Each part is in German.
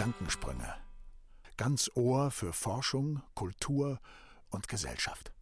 Gedankensprünge. Ganz Ohr für Forschung, Kultur und Gesellschaft.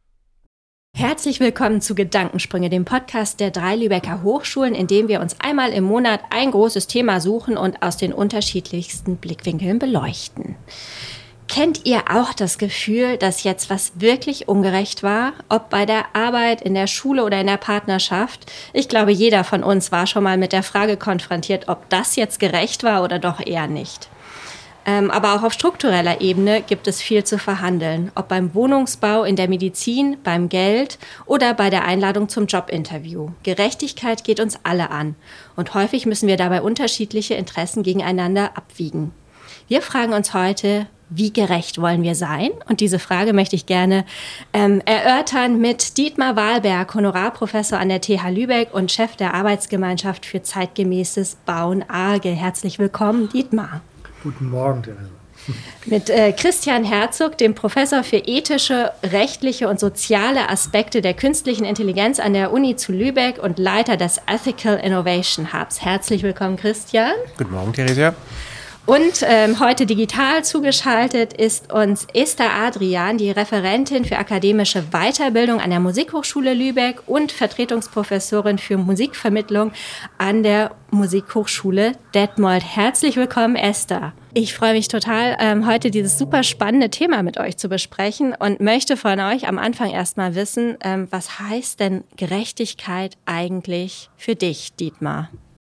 Herzlich willkommen zu Gedankensprünge, dem Podcast der 3 Lübecker Hochschulen, in dem wir uns einmal im Monat ein großes Thema suchen und aus den unterschiedlichsten Blickwinkeln beleuchten. Kennt ihr auch das Gefühl, dass jetzt was wirklich ungerecht war? Ob bei der Arbeit, in der Schule oder in der Partnerschaft? Ich glaube, jeder von uns war schon mal mit der Frage konfrontiert, ob das jetzt gerecht war oder doch eher nicht. Aber auch auf struktureller Ebene gibt es viel zu verhandeln. Ob beim Wohnungsbau, in der Medizin, beim Geld oder bei der Einladung zum Jobinterview. Gerechtigkeit geht uns alle an. Und häufig müssen wir dabei unterschiedliche Interessen gegeneinander abwiegen. Wir fragen uns heute, wie gerecht wollen wir sein? Und diese Frage möchte ich gerne erörtern mit Dietmar Wahlberg, Honorarprofessor an der TH Lübeck und Chef der Arbeitsgemeinschaft für zeitgemäßes Bauen ARGE. Herzlich willkommen, Dietmar. Guten Morgen, Therese. Mit Christian Herzog, dem Professor für ethische, rechtliche und soziale Aspekte der künstlichen Intelligenz an der Uni zu Lübeck und Leiter des Ethical Innovation Hubs. Herzlich willkommen, Christian. Guten Morgen, Theresa. Und heute digital zugeschaltet ist uns Esther Adrian, die Referentin für akademische Weiterbildung an der Musikhochschule Lübeck und Vertretungsprofessorin für Musikvermittlung an der Musikhochschule Detmold. Herzlich willkommen, Esther. Ich freue mich total, heute dieses super spannende Thema mit euch zu besprechen und möchte von euch am Anfang erstmal wissen, was heißt denn Gerechtigkeit eigentlich für dich, Dietmar?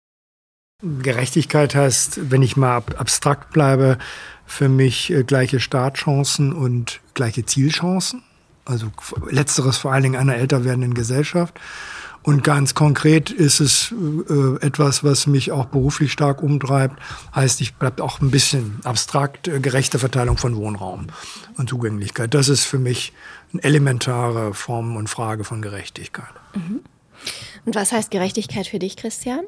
Gerechtigkeit heißt, wenn ich mal abstrakt bleibe, für mich gleiche Startchancen und gleiche Zielchancen. Also letzteres vor allen Dingen einer älter werdenden Gesellschaft. Und ganz konkret ist es etwas, was mich auch beruflich stark umtreibt. Heißt, ich bleibe auch ein bisschen abstrakt, gerechte Verteilung von Wohnraum und Zugänglichkeit. Das ist für mich eine elementare Form und Frage von Gerechtigkeit. Mhm. Und was heißt Gerechtigkeit für dich, Christian?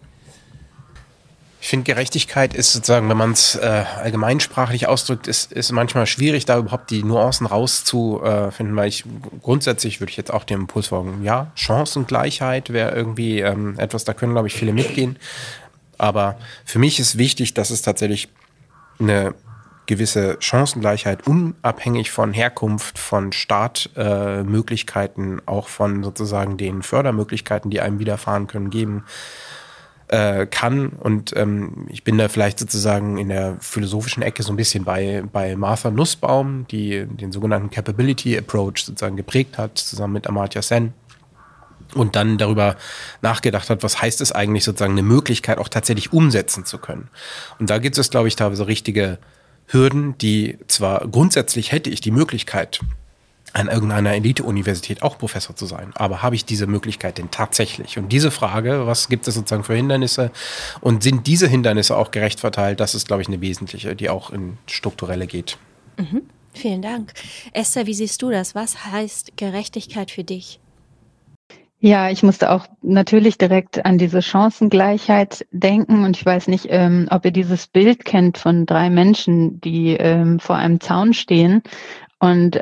Ich finde, Gerechtigkeit ist sozusagen, wenn man es allgemeinsprachlich ausdrückt, ist manchmal schwierig, da überhaupt die Nuancen rauszufinden, weil grundsätzlich würde ich jetzt auch den Impuls folgen, ja, Chancengleichheit wäre irgendwie etwas, da können, glaube ich, viele mitgehen. Aber für mich ist wichtig, dass es tatsächlich eine gewisse Chancengleichheit unabhängig von Herkunft, von Startmöglichkeiten, auch von sozusagen den Fördermöglichkeiten, die einem widerfahren können, geben kann. Und ich bin da vielleicht sozusagen in der philosophischen Ecke so ein bisschen bei Martha Nussbaum, die den sogenannten Capability Approach sozusagen geprägt hat, zusammen mit Amartya Sen. Und dann darüber nachgedacht hat, was heißt es eigentlich, sozusagen eine Möglichkeit auch tatsächlich umsetzen zu können. Und da gibt es, glaube ich, teilweise richtige Hürden, die zwar grundsätzlich hätte ich die Möglichkeit, an irgendeiner Elite-Universität auch Professor zu sein. Aber habe ich diese Möglichkeit denn tatsächlich? Und diese Frage, was gibt es sozusagen für Hindernisse? Und sind diese Hindernisse auch gerecht verteilt? Das ist, glaube ich, eine wesentliche, die auch in strukturelle geht. Mhm. Vielen Dank. Esther, wie siehst du das? Was heißt Gerechtigkeit für dich? Ja, ich musste auch natürlich direkt an diese Chancengleichheit denken. Und ich weiß nicht, ob ihr dieses Bild kennt von 3 Menschen, die vor einem Zaun stehen. Und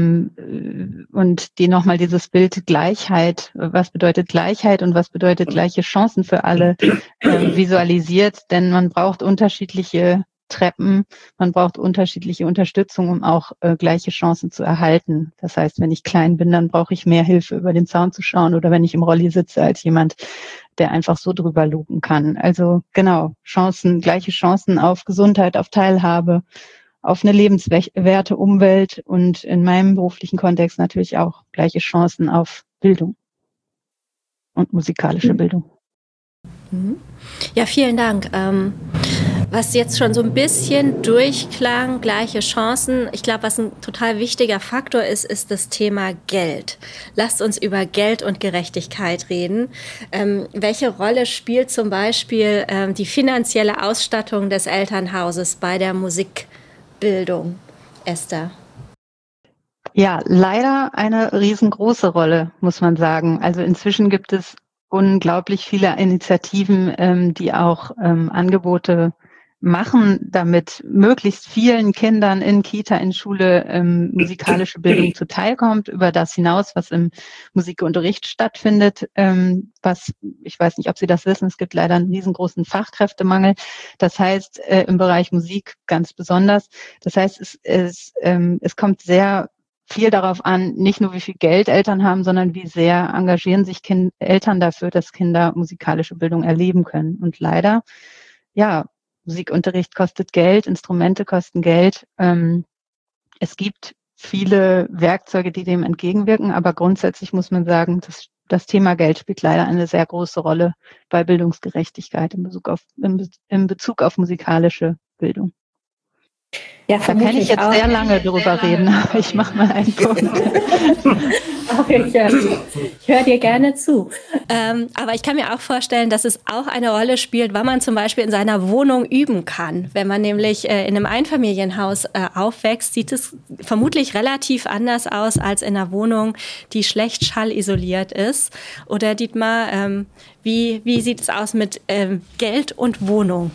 die nochmal dieses Bild Gleichheit, was bedeutet Gleichheit und was bedeutet gleiche Chancen für alle, visualisiert. Denn man braucht unterschiedliche Treppen, man braucht unterschiedliche Unterstützung, um auch gleiche Chancen zu erhalten. Das heißt, wenn ich klein bin, dann brauche ich mehr Hilfe, über den Zaun zu schauen, oder wenn ich im Rolli sitze, als jemand, der einfach so drüber lugen kann. Also genau, gleiche Chancen auf Gesundheit, auf Teilhabe, auf eine lebenswerte Umwelt und in meinem beruflichen Kontext natürlich auch gleiche Chancen auf Bildung und musikalische Bildung. Ja, vielen Dank. Was jetzt schon so ein bisschen durchklang, gleiche Chancen. Ich glaube, was ein total wichtiger Faktor ist, ist das Thema Geld. Lasst uns über Geld und Gerechtigkeit reden. Welche Rolle spielt zum Beispiel die finanzielle Ausstattung des Elternhauses bei der Musikbildung, Esther? Ja, leider eine riesengroße Rolle, muss man sagen. Also inzwischen gibt es unglaublich viele Initiativen, die auch Angebote machen, damit möglichst vielen Kindern in Kita, in Schule musikalische Bildung zuteilkommt, über das hinaus, was im Musikunterricht stattfindet. Was, ich weiß nicht, ob Sie das wissen, es gibt leider einen riesengroßen Fachkräftemangel. Das heißt, im Bereich Musik ganz besonders. Das heißt, es kommt sehr viel darauf an, nicht nur wie viel Geld Eltern haben, sondern wie sehr engagieren sich Eltern dafür, dass Kinder musikalische Bildung erleben können. Und leider, ja, Musikunterricht kostet Geld, Instrumente kosten Geld. Es gibt viele Werkzeuge, die dem entgegenwirken, aber grundsätzlich muss man sagen, das Thema Geld spielt leider eine sehr große Rolle bei Bildungsgerechtigkeit in Bezug auf musikalische Bildung. Ja, da kann ich jetzt sehr lange drüber reden, aber ich mache mal einen Punkt. Ich höre dir gerne zu. Aber ich kann mir auch vorstellen, dass es auch eine Rolle spielt, wann man zum Beispiel in seiner Wohnung üben kann. Wenn man nämlich in einem Einfamilienhaus aufwächst, sieht es vermutlich relativ anders aus als in einer Wohnung, die schlecht schallisoliert ist. Oder Dietmar, wie sieht es aus mit Geld und Wohnung?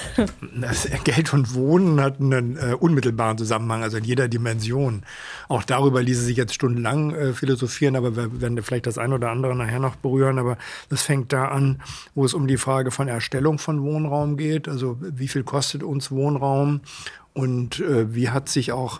Das Geld und Wohnen hat einen unmittelbaren Zusammenhang, also in jeder Dimension. Auch darüber ließe sich jetzt stundenlang philosophieren, aber wir werden vielleicht das eine oder andere nachher noch berühren. Aber das fängt da an, wo es um die Frage von Erstellung von Wohnraum geht. Also wie viel kostet uns Wohnraum und wie hat sich auch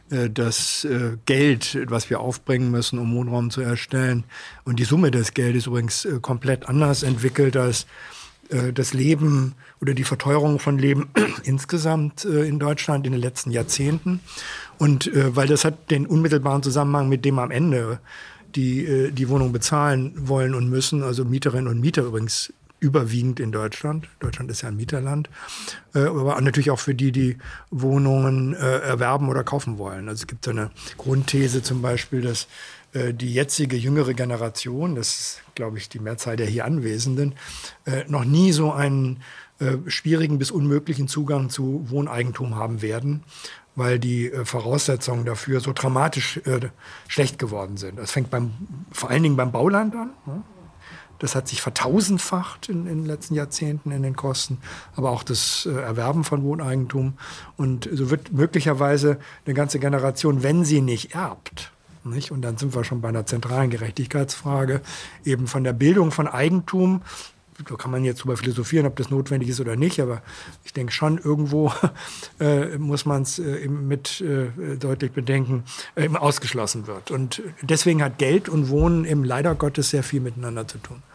das Geld, was wir aufbringen müssen, um Wohnraum zu erstellen. Und die Summe des Geldes übrigens komplett anders entwickelt als das Leben oder die Verteuerung von Leben insgesamt in Deutschland in den letzten Jahrzehnten. Und weil das hat den unmittelbaren Zusammenhang mit dem am Ende die Wohnung bezahlen wollen und müssen, also Mieterinnen und Mieter übrigens überwiegend in Deutschland. Deutschland ist ja ein Mieterland, aber natürlich auch für die Wohnungen erwerben oder kaufen wollen. Also es gibt so eine Grundthese zum Beispiel, dass die jetzige jüngere Generation, das ist, glaube ich, die Mehrzahl der hier Anwesenden, noch nie so einen schwierigen bis unmöglichen Zugang zu Wohneigentum haben werden, weil die Voraussetzungen dafür so dramatisch schlecht geworden sind. Das fängt vor allen Dingen beim Bauland an. Ne? Das hat sich vertausendfacht in den letzten Jahrzehnten in den Kosten, aber auch das Erwerben von Wohneigentum. Und so wird möglicherweise eine ganze Generation, wenn sie nicht erbt, nicht? Und dann sind wir schon bei einer zentralen Gerechtigkeitsfrage, eben von der Bildung von Eigentum. Da kann man jetzt drüber philosophieren, ob das notwendig ist oder nicht, aber ich denke schon, irgendwo muss man es mit deutlich bedenken, ausgeschlossen wird. Und deswegen hat Geld und Wohnen eben leider Gottes sehr viel miteinander zu tun.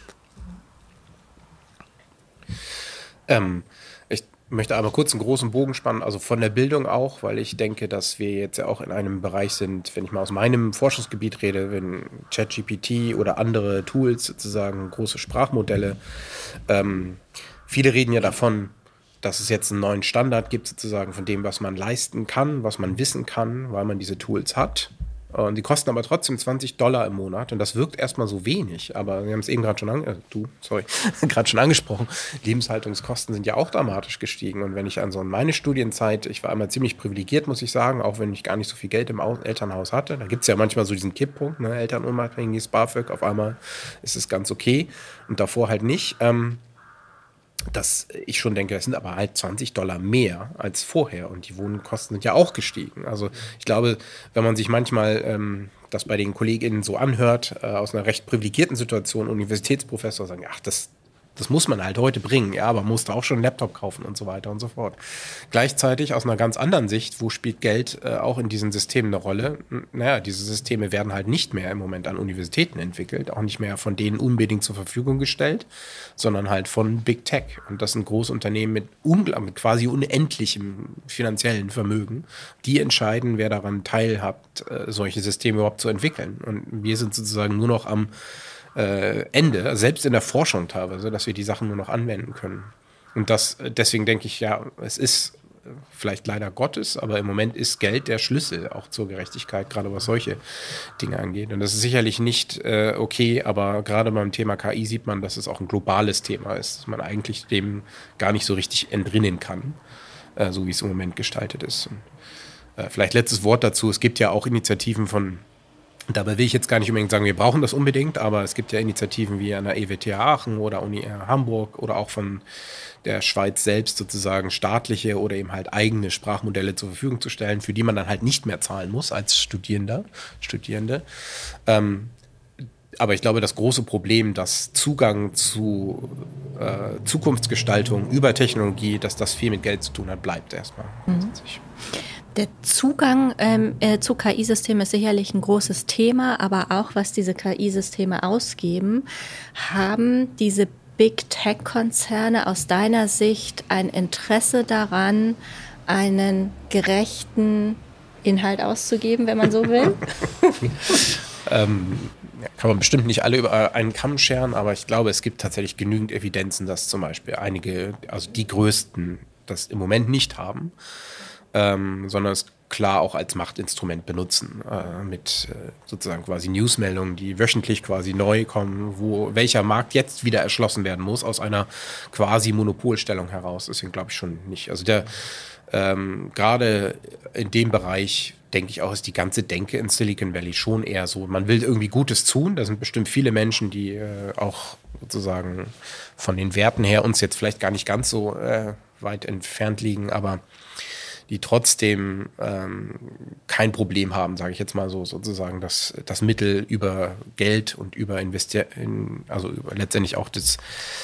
Ich möchte aber kurz einen großen Bogen spannen, also von der Bildung auch, weil ich denke, dass wir jetzt ja auch in einem Bereich sind, wenn ich mal aus meinem Forschungsgebiet rede, wenn ChatGPT oder andere Tools sozusagen, große Sprachmodelle, viele reden ja davon, dass es jetzt einen neuen Standard gibt sozusagen von dem, was man leisten kann, was man wissen kann, weil man diese Tools hat. Und die kosten aber trotzdem $20 im Monat. Und das wirkt erstmal so wenig. Aber wir haben es eben gerade schon angesprochen. Lebenshaltungskosten sind ja auch dramatisch gestiegen. Und wenn ich an so meine Studienzeit, ich war einmal ziemlich privilegiert, muss ich sagen, auch wenn ich gar nicht so viel Geld im Elternhaus hatte. Da gibt es ja manchmal so diesen Kipppunkt, ne? Elternunabhängiges BAföG, auf einmal ist es ganz okay. Und davor halt nicht. Dass ich schon denke, das sind aber halt $20 mehr als vorher und die Wohnkosten sind ja auch gestiegen. Also ich glaube, wenn man sich manchmal das bei den KollegInnen so anhört, aus einer recht privilegierten Situation, Universitätsprofessor sagen, ach, das muss man halt heute bringen, ja, aber musste auch schon einen Laptop kaufen und so weiter und so fort. Gleichzeitig aus einer ganz anderen Sicht, wo spielt Geld auch in diesen Systemen eine Rolle? Naja, diese Systeme werden halt nicht mehr im Moment an Universitäten entwickelt, auch nicht mehr von denen unbedingt zur Verfügung gestellt, sondern halt von Big Tech. Und das sind Großunternehmen mit quasi unendlichem finanziellen Vermögen, die entscheiden, wer daran teilhabt, solche Systeme überhaupt zu entwickeln. Und wir sind sozusagen nur noch am Ende, selbst in der Forschung teilweise, dass wir die Sachen nur noch anwenden können. Und deswegen denke ich, ja, es ist vielleicht leider Gottes, aber im Moment ist Geld der Schlüssel auch zur Gerechtigkeit, gerade was solche Dinge angeht. Und das ist sicherlich nicht okay, aber gerade beim Thema KI sieht man, dass es auch ein globales Thema ist, dass man eigentlich dem gar nicht so richtig entrinnen kann, so wie es im Moment gestaltet ist. Und, vielleicht letztes Wort dazu, es gibt ja auch Initiativen von Dabei will ich jetzt gar nicht unbedingt sagen, wir brauchen das unbedingt, aber es gibt ja Initiativen wie an der EWTH Aachen oder Uni Hamburg oder auch von der Schweiz selbst sozusagen staatliche oder eben halt eigene Sprachmodelle zur Verfügung zu stellen, für die man dann halt nicht mehr zahlen muss als Studierende. Aber ich glaube, das große Problem, dass Zugang zu Zukunftsgestaltung über Technologie, dass das viel mit Geld zu tun hat, bleibt erstmal. Der Zugang zu KI-Systemen ist sicherlich ein großes Thema, aber auch was diese KI-Systeme ausgeben, haben diese Big Tech-Konzerne aus deiner Sicht ein Interesse daran, einen gerechten Inhalt auszugeben, wenn man so will? Kann man bestimmt nicht alle über einen Kamm scheren, aber ich glaube, es gibt tatsächlich genügend Evidenzen, dass zum Beispiel einige, also die größten, das im Moment nicht haben. Sondern es klar auch als Machtinstrument benutzen, mit sozusagen quasi Newsmeldungen, die wöchentlich quasi neu kommen, wo welcher Markt jetzt wieder erschlossen werden muss, aus einer quasi Monopolstellung heraus. Deswegen glaube ich schon nicht. Also gerade in dem Bereich, denke ich auch, ist die ganze Denke in Silicon Valley schon eher so, man will irgendwie Gutes tun. Da sind bestimmt viele Menschen, die auch sozusagen von den Werten her uns jetzt vielleicht gar nicht ganz so weit entfernt liegen, aber die trotzdem kein Problem haben, sage ich jetzt mal so, sozusagen, dass das Mittel über Geld und über also über letztendlich auch das,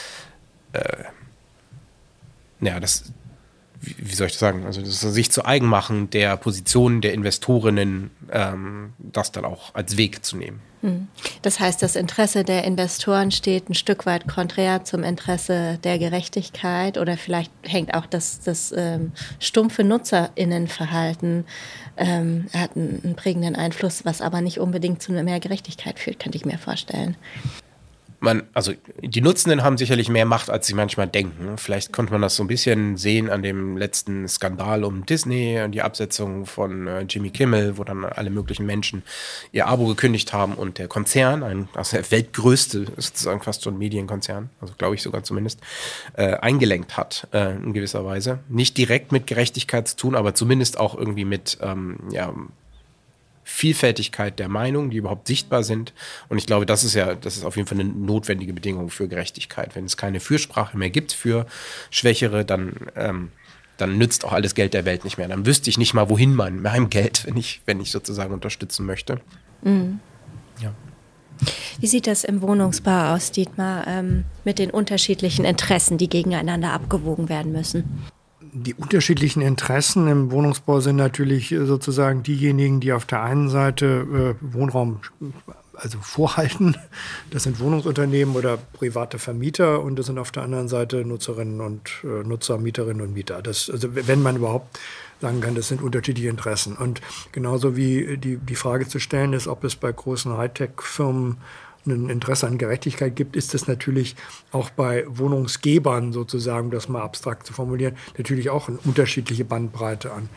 wie soll ich das sagen, also das sich zu eigen machen der Position der Investorinnen, das dann auch als Weg zu nehmen. Das heißt, das Interesse der Investoren steht ein Stück weit konträr zum Interesse der Gerechtigkeit oder vielleicht hängt auch das stumpfe NutzerInnenverhalten hat einen prägenden Einfluss, was aber nicht unbedingt zu mehr Gerechtigkeit führt, könnte ich mir vorstellen. Also die Nutzenden haben sicherlich mehr Macht, als sie manchmal denken. Vielleicht konnte man das so ein bisschen sehen an dem letzten Skandal um Disney und die Absetzung von Jimmy Kimmel, wo dann alle möglichen Menschen ihr Abo gekündigt haben und der Konzern, also der weltgrößte, sozusagen fast schon Medienkonzern, also glaube ich sogar zumindest, eingelenkt hat in gewisser Weise. Nicht direkt mit Gerechtigkeit zu tun, aber zumindest auch irgendwie mit Vielfältigkeit der Meinungen, die überhaupt sichtbar sind. Und ich glaube, das ist auf jeden Fall eine notwendige Bedingung für Gerechtigkeit. Wenn es keine Fürsprache mehr gibt für Schwächere, dann nützt auch alles Geld der Welt nicht mehr. Dann wüsste ich nicht mal, wohin mit meinem Geld, wenn ich sozusagen unterstützen möchte. Mhm. Ja. Wie sieht das im Wohnungsbau aus, Dietmar, mit den unterschiedlichen Interessen, die gegeneinander abgewogen werden müssen? Die unterschiedlichen Interessen im Wohnungsbau sind natürlich sozusagen diejenigen, die auf der einen Seite Wohnraum vorhalten. Das sind Wohnungsunternehmen oder private Vermieter und das sind auf der anderen Seite Nutzerinnen und Nutzer, Mieterinnen und Mieter. Also wenn man überhaupt sagen kann, das sind unterschiedliche Interessen. Und genauso wie die Frage zu stellen ist, ob es bei großen Hightech-Firmen ein Interesse an Gerechtigkeit gibt, ist es natürlich auch bei Wohnungsgebern sozusagen, um das mal abstrakt zu formulieren, natürlich auch eine unterschiedliche Bandbreite an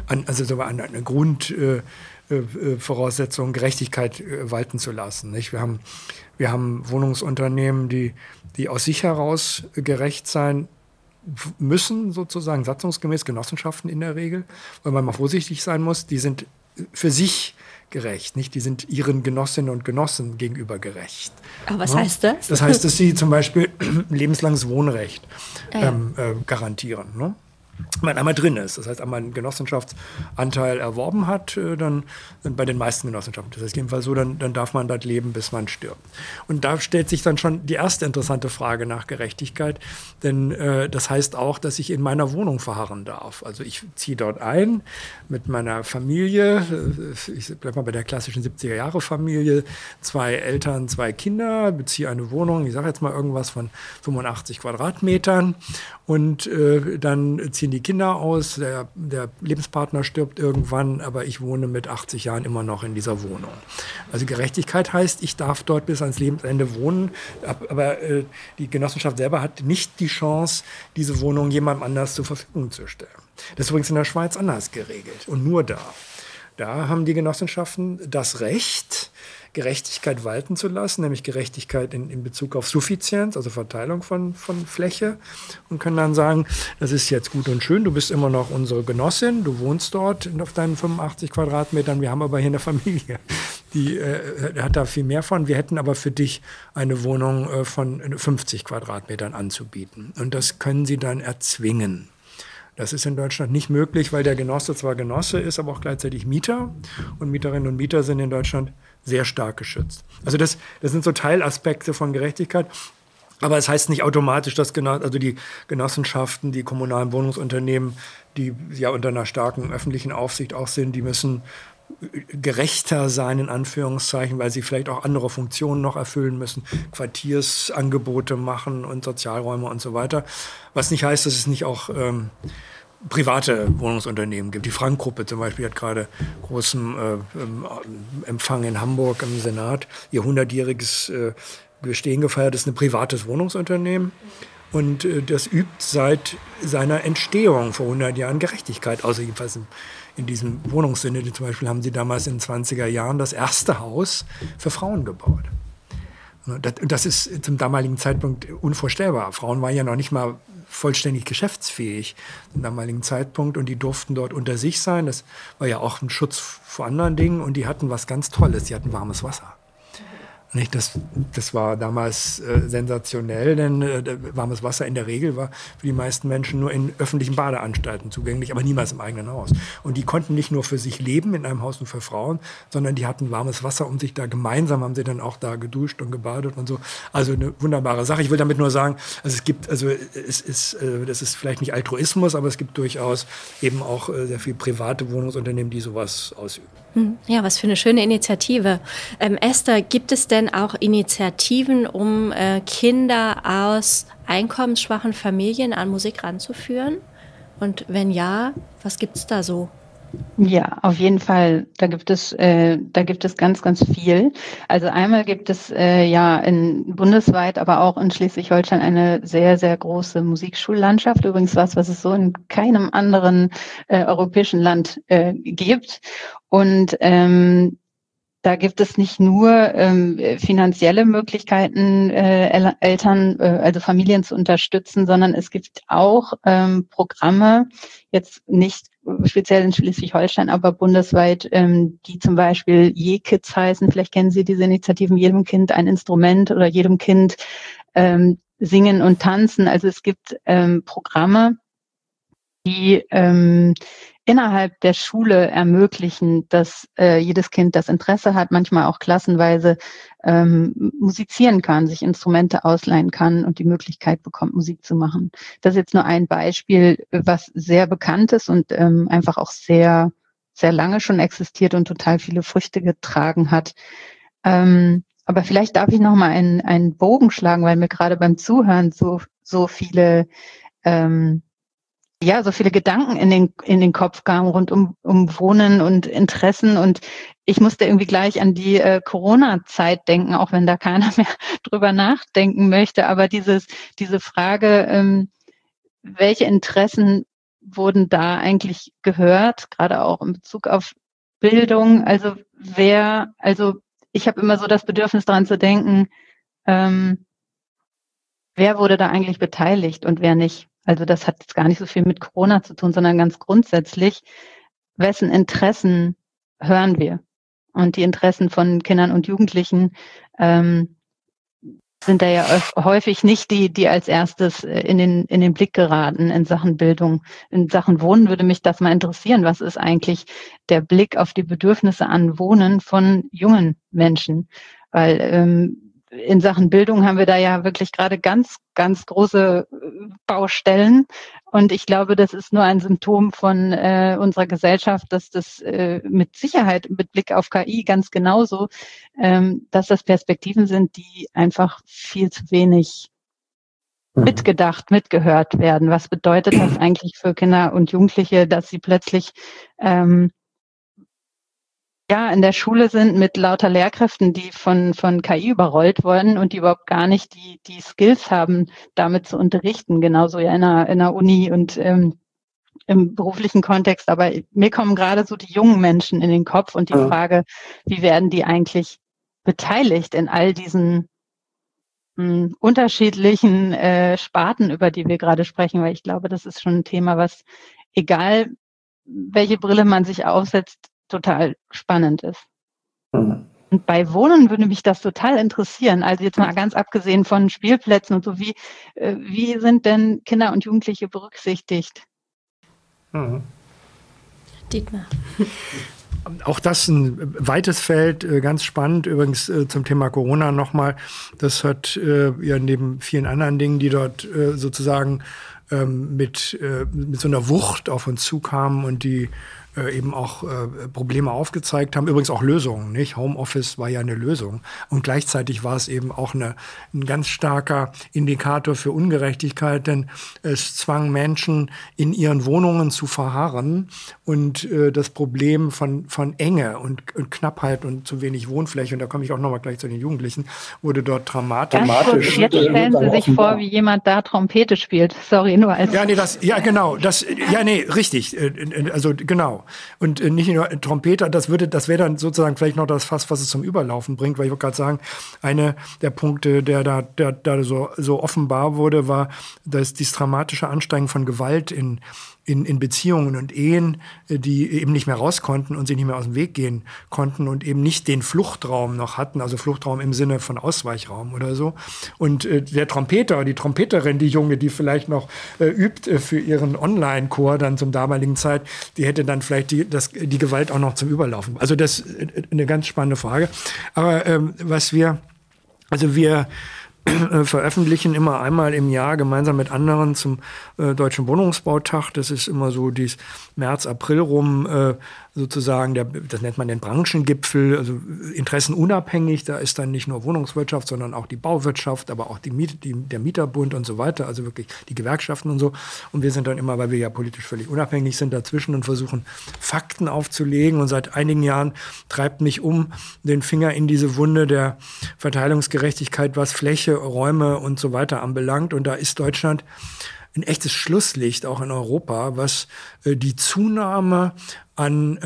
Grundvoraussetzungen, Gerechtigkeit walten zu lassen. Nicht? Wir haben Wohnungsunternehmen, die aus sich heraus gerecht sein müssen, sozusagen satzungsgemäß, Genossenschaften in der Regel, weil man mal vorsichtig sein muss, die sind für sich gerecht, nicht? Die sind ihren Genossinnen und Genossen gegenüber gerecht. Aber was heißt das? Das heißt, dass sie zum Beispiel lebenslanges Wohnrecht garantieren. Ne? Wenn man einmal drin ist, das heißt, einmal einen Genossenschaftsanteil erworben hat, dann bei den meisten Genossenschaften, das ist jedenfalls so, dann darf man dort leben, bis man stirbt. Und da stellt sich dann schon die erste interessante Frage nach Gerechtigkeit, denn das heißt auch, dass ich in meiner Wohnung verharren darf. Also ich ziehe dort ein mit meiner Familie, ich bleibe mal bei der klassischen 70er-Jahre-Familie, 2 Eltern, 2 Kinder, beziehe eine Wohnung, ich sage jetzt mal irgendwas von 85 Quadratmetern und dann ziehen die Kinder aus, der Lebenspartner stirbt irgendwann, aber ich wohne mit 80 Jahren immer noch in dieser Wohnung. Also Gerechtigkeit heißt, ich darf dort bis ans Lebensende wohnen, aber die Genossenschaft selber hat nicht die Chance, diese Wohnung jemandem anders zur Verfügung zu stellen. Das ist übrigens in der Schweiz anders geregelt und nur da. Da haben die Genossenschaften das Recht, Gerechtigkeit walten zu lassen, nämlich Gerechtigkeit in Bezug auf Suffizienz, also Verteilung von Fläche, und können dann sagen, das ist jetzt gut und schön, du bist immer noch unsere Genossin, du wohnst dort auf deinen 85 Quadratmetern, wir haben aber hier eine Familie, die hat da viel mehr von. Wir hätten aber für dich eine Wohnung von 50 Quadratmetern anzubieten. Und das können sie dann erzwingen. Das ist in Deutschland nicht möglich, weil der Genosse zwar Genosse ist, aber auch gleichzeitig Mieter. Und Mieterinnen und Mieter sind in Deutschland sehr stark geschützt. Also das sind so Teilaspekte von Gerechtigkeit. Aber es heißt nicht automatisch, dass die Genossenschaften, die kommunalen Wohnungsunternehmen, die ja unter einer starken öffentlichen Aufsicht auch sind, die müssen gerechter sein, in Anführungszeichen, weil sie vielleicht auch andere Funktionen noch erfüllen müssen, Quartiersangebote machen und Sozialräume und so weiter. Was nicht heißt, dass es nicht auch private Wohnungsunternehmen gibt. Die Frank-Gruppe zum Beispiel hat gerade großen Empfang in Hamburg im Senat ihr 100-jähriges Bestehen gefeiert. Das ist ein privates Wohnungsunternehmen. Und das übt seit seiner Entstehung vor 100 Jahren Gerechtigkeit. Also jedenfalls in diesem Wohnungssinne. Zum Beispiel haben sie damals in den 20er Jahren das erste Haus für Frauen gebaut. Das ist zum damaligen Zeitpunkt unvorstellbar. Frauen waren ja noch nicht mal vollständig geschäftsfähig zum damaligen Zeitpunkt. Und die durften dort unter sich sein. Das war ja auch ein Schutz vor anderen Dingen. Und die hatten was ganz Tolles. Die hatten warmes Wasser. Das war damals sensationell, denn warmes Wasser in der Regel war für die meisten Menschen nur in öffentlichen Badeanstalten zugänglich, aber niemals im eigenen Haus. Und die konnten nicht nur für sich leben in einem Haus nur für Frauen, sondern die hatten warmes Wasser um sich da. Gemeinsam haben sie dann auch da geduscht und gebadet und so. Also eine wunderbare Sache. Ich will damit nur sagen, das ist vielleicht nicht Altruismus, aber es gibt durchaus eben auch sehr viele private Wohnungsunternehmen, die sowas ausüben. Ja, was für eine schöne Initiative. Esther, gibt es denn auch Initiativen, um Kinder aus einkommensschwachen Familien an Musik ranzuführen? Und wenn ja, was gibt's da so? Ja, auf jeden Fall. Da gibt es ganz, ganz viel. Also einmal gibt es bundesweit, aber auch in Schleswig-Holstein eine sehr, sehr große Musikschullandschaft. Übrigens was es so in keinem anderen europäischen Land gibt. Und da gibt es nicht nur finanzielle Möglichkeiten, Eltern, also Familien zu unterstützen, sondern es gibt auch Programme, jetzt nicht speziell in Schleswig-Holstein, aber bundesweit, die zum Beispiel Je-Kids heißen. Vielleicht kennen Sie diese Initiativen, jedem Kind ein Instrument oder jedem Kind singen und tanzen. Also es gibt Programme, die innerhalb der Schule ermöglichen, dass jedes Kind, das Interesse hat, manchmal auch klassenweise musizieren kann, sich Instrumente ausleihen kann und die Möglichkeit bekommt, Musik zu machen. Das ist jetzt nur ein Beispiel, was sehr bekannt ist und einfach auch sehr, sehr lange schon existiert und total viele Früchte getragen hat. Aber vielleicht darf ich noch mal einen Bogen schlagen, weil mir gerade beim Zuhören so viele so viele Gedanken in den Kopf kamen rund um Wohnen und Interessen, und ich musste irgendwie gleich an die Corona-Zeit denken, auch wenn da keiner mehr drüber nachdenken möchte. Aber diese Frage, welche Interessen wurden da eigentlich gehört, gerade auch in Bezug auf Bildung? Also ich habe immer so das Bedürfnis daran zu denken, wer wurde da eigentlich beteiligt und wer nicht? Also das hat jetzt gar nicht so viel mit Corona zu tun, sondern ganz grundsätzlich, wessen Interessen hören wir? Und die Interessen von Kindern und Jugendlichen sind da ja häufig nicht die als erstes in den Blick geraten in Sachen Bildung. In Sachen Wohnen würde mich das mal interessieren. Was ist eigentlich der Blick auf die Bedürfnisse an Wohnen von jungen Menschen? Weil in Sachen Bildung haben wir da ja wirklich gerade ganz, ganz große Baustellen. Und ich glaube, das ist nur ein Symptom von unserer Gesellschaft, dass das mit Sicherheit mit Blick auf KI ganz genauso, dass das Perspektiven sind, die einfach viel zu wenig mitgedacht, mitgehört werden. Was bedeutet das eigentlich für Kinder und Jugendliche, dass sie plötzlich in der Schule sind mit lauter Lehrkräften, die von KI überrollt wurden und die überhaupt gar nicht die Skills haben, damit zu unterrichten, genauso ja in einer Uni und im beruflichen Kontext. Aber mir kommen gerade so die jungen Menschen in den Kopf und die Frage, wie werden die eigentlich beteiligt in all diesen unterschiedlichen Sparten, über die wir gerade sprechen, weil ich glaube, das ist schon ein Thema, was, egal welche Brille man sich aufsetzt, total spannend ist. Und bei Wohnen würde mich das total interessieren. Also jetzt mal ganz abgesehen von Spielplätzen und so, wie sind denn Kinder und Jugendliche berücksichtigt? Dietmar. Auch das ein weites Feld, ganz spannend. Übrigens zum Thema Corona nochmal. Das hat ja neben vielen anderen Dingen, die dort sozusagen mit so einer Wucht auf uns zukamen und die eben auch Probleme aufgezeigt haben. Übrigens auch Lösungen, nicht? Homeoffice war ja eine Lösung. Und gleichzeitig war es eben auch ein ganz starker Indikator für Ungerechtigkeit, denn es zwang Menschen, in ihren Wohnungen zu verharren. Und das Problem von Enge und Knappheit und zu wenig Wohnfläche, und da komme ich auch nochmal gleich zu den Jugendlichen, wurde dort dramatisch. Jetzt stellen Sie sich vor, wie jemand da Trompete spielt. Sorry, nur als... Richtig. Also genau. Und nicht nur Trompeter, das wäre dann sozusagen vielleicht noch das Fass, was es zum Überlaufen bringt, weil ich wollte gerade sagen, einer der Punkte, der da so offenbar wurde, war, dass dieses dramatische Ansteigen von Gewalt in Beziehungen und Ehen, die eben nicht mehr raus konnten und sich nicht mehr aus dem Weg gehen konnten und eben nicht den Fluchtraum noch hatten, also Fluchtraum im Sinne von Ausweichraum oder so. Und der Trompeter, die Trompeterin, die Junge, die vielleicht noch übt für ihren Online-Chor dann zum damaligen Zeit, die hätte dann vielleicht die Gewalt auch noch zum Überlaufen. Also das ist eine ganz spannende Frage. Aber wir veröffentlichen immer einmal im Jahr gemeinsam mit anderen zum Deutschen Wohnungsbautag. Das ist immer so dieses März, April rum sozusagen, das nennt man den Branchengipfel, also interessenunabhängig. Da ist dann nicht nur Wohnungswirtschaft, sondern auch die Bauwirtschaft, aber auch der Mieterbund und so weiter, also wirklich die Gewerkschaften und so. Und wir sind dann immer, weil wir ja politisch völlig unabhängig sind, dazwischen und versuchen, Fakten aufzulegen. Und seit einigen Jahren treibt mich den Finger in diese Wunde der Verteilungsgerechtigkeit, was Fläche, Räume und so weiter anbelangt. Und da ist Deutschland ein echtes Schlusslicht, auch in Europa, was die Zunahme an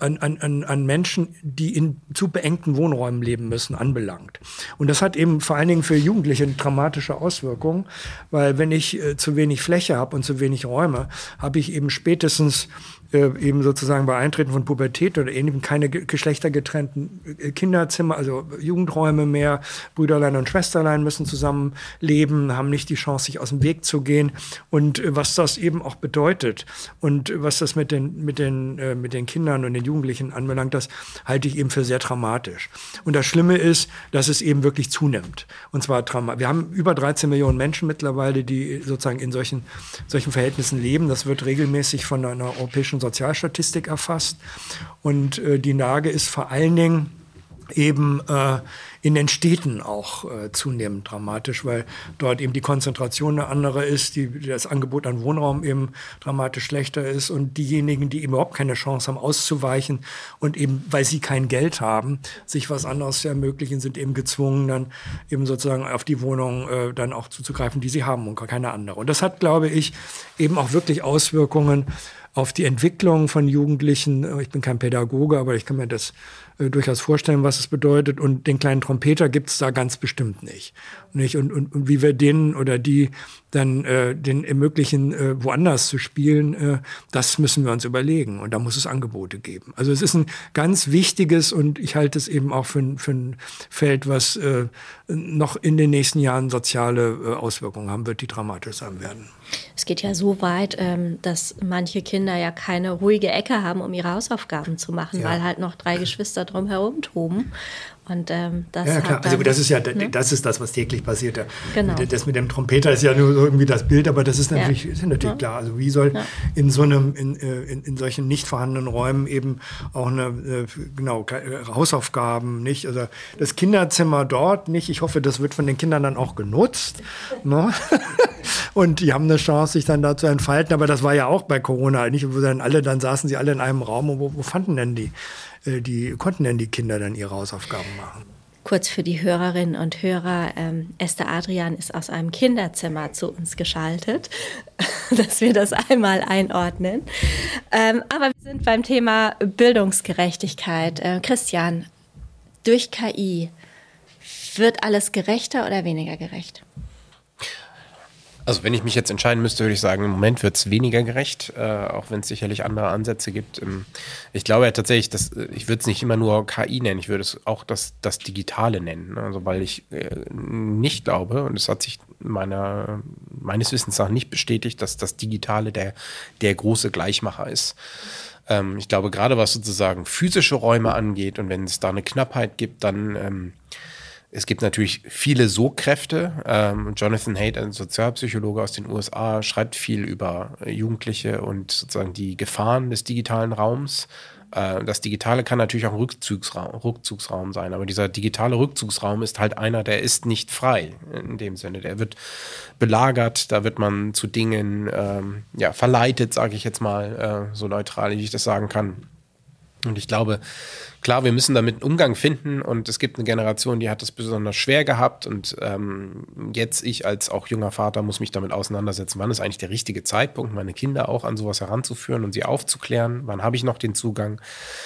Menschen, die in zu beengten Wohnräumen leben müssen, anbelangt. Und das hat eben vor allen Dingen für Jugendliche dramatische Auswirkungen, weil wenn ich zu wenig Fläche habe und zu wenig Räume, habe ich eben spätestens eben sozusagen bei Eintreten von Pubertät oder eben keine geschlechtergetrennten Kinderzimmer, also Jugendräume mehr. Brüderlein und Schwesterlein müssen zusammen leben, haben nicht die Chance, sich aus dem Weg zu gehen. Und was das eben auch bedeutet und was das mit den Kindern und den Jugendlichen anbelangt, das halte ich eben für sehr dramatisch. Und das Schlimme ist, dass es eben wirklich zunimmt. Und zwar wir haben über 13 Millionen Menschen mittlerweile, die sozusagen in solchen Verhältnissen leben. Das wird regelmäßig von einer europäischen Sozialstatistik erfasst. Und die Lage ist vor allen Dingen eben in den Städten auch zunehmend dramatisch, weil dort eben die Konzentration eine andere ist, das Angebot an Wohnraum eben dramatisch schlechter ist und diejenigen, die eben überhaupt keine Chance haben, auszuweichen und eben, weil sie kein Geld haben, sich was anderes zu ermöglichen, sind eben gezwungen, dann eben sozusagen auf die Wohnung dann auch zuzugreifen, die sie haben und gar keine andere. Und das hat, glaube ich, eben auch wirklich Auswirkungen auf die Entwicklung von Jugendlichen. Ich bin kein Pädagoge, aber ich kann mir das durchaus vorstellen, was es bedeutet. Und den kleinen Trompeter gibt es da ganz bestimmt nicht. Und wie wir den oder die dann den ermöglichen, woanders zu spielen, das müssen wir uns überlegen. Und da muss es Angebote geben. Also es ist ein ganz wichtiges und ich halte es eben auch für ein Feld, was noch in den nächsten Jahren soziale Auswirkungen haben wird, die dramatisch sein werden. Es geht ja so weit, dass manche Kinder ja keine ruhige Ecke haben, um ihre Hausaufgaben zu machen, weil halt noch 3 Geschwister drumherum toben. Und das ja, klar. Dann, also das ist ja, das ist das, was täglich passiert. Genau. Das mit dem Trompeter ist ja nur irgendwie das Bild, aber das ist natürlich, klar. Also wie soll in so einem, in solchen nicht vorhandenen Räumen eben auch Hausaufgaben, nicht? Also das Kinderzimmer dort nicht. Ich hoffe, das wird von den Kindern dann auch genutzt. Ne? Und die haben eine Chance, sich dann da zu entfalten. Aber das war ja auch bei Corona nicht, wo dann saßen sie alle in einem Raum und wo fanden denn konnten denn die Kinder dann ihre Hausaufgaben machen? Kurz für die Hörerinnen und Hörer, Esther Adrian ist aus einem Kinderzimmer zu uns geschaltet, dass wir das einmal einordnen. Aber wir sind beim Thema Bildungsgerechtigkeit. Christian, durch KI Wird alles gerechter oder weniger gerecht? Also wenn ich mich jetzt entscheiden müsste, würde ich sagen, im Moment wird es weniger gerecht, auch wenn es sicherlich andere Ansätze gibt. Ich glaube ja tatsächlich, ich würde es nicht immer nur KI nennen, ich würde es auch das Digitale nennen. Also weil ich nicht glaube, und es hat sich meines Wissens nach nicht bestätigt, dass das Digitale der große Gleichmacher ist. Ich glaube, gerade was sozusagen physische Räume angeht und wenn es da eine Knappheit gibt, dann es gibt natürlich viele Sogkräfte. Jonathan Haidt, ein Sozialpsychologe aus den USA, schreibt viel über Jugendliche und sozusagen die Gefahren des digitalen Raums. Das Digitale kann natürlich auch ein Rückzugsraum sein, aber dieser digitale Rückzugsraum ist halt einer, der ist nicht frei in dem Sinne. Der wird belagert, da wird man zu Dingen verleitet, sage ich jetzt mal, so neutral, wie ich das sagen kann. Und ich glaube, klar, wir müssen damit einen Umgang finden und es gibt eine Generation, die hat es besonders schwer gehabt und jetzt ich als auch junger Vater muss mich damit auseinandersetzen, wann ist eigentlich der richtige Zeitpunkt, meine Kinder auch an sowas heranzuführen und sie aufzuklären, wann habe ich noch den Zugang.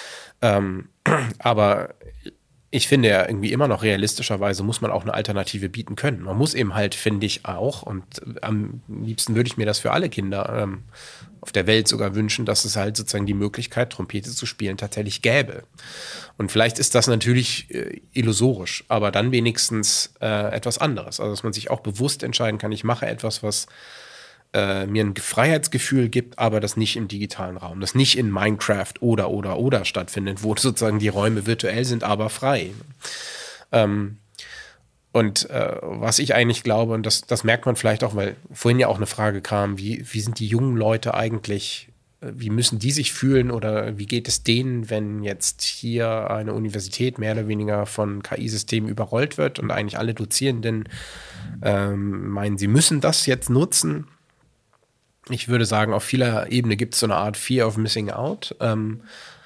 Aber ich finde ja irgendwie immer noch realistischerweise muss man auch eine Alternative bieten können. Man muss eben halt, finde ich auch, und am liebsten würde ich mir das für alle Kinder auf der Welt sogar wünschen, dass es halt sozusagen die Möglichkeit, Trompete zu spielen, tatsächlich gäbe. Und vielleicht ist das natürlich illusorisch, aber dann wenigstens etwas anderes. Also dass man sich auch bewusst entscheiden kann, ich mache etwas, was mir ein Freiheitsgefühl gibt, aber das nicht im digitalen Raum, das nicht in Minecraft oder stattfindet, wo sozusagen die Räume virtuell sind, aber frei. Was ich eigentlich glaube, und das merkt man vielleicht auch, weil vorhin ja auch eine Frage kam, wie sind die jungen Leute eigentlich, wie müssen die sich fühlen oder wie geht es denen, wenn jetzt hier eine Universität mehr oder weniger von KI-Systemen überrollt wird und eigentlich alle Dozierenden meinen, sie müssen das jetzt nutzen. Ich würde sagen, auf vieler Ebene gibt es so eine Art Fear of Missing Out. Und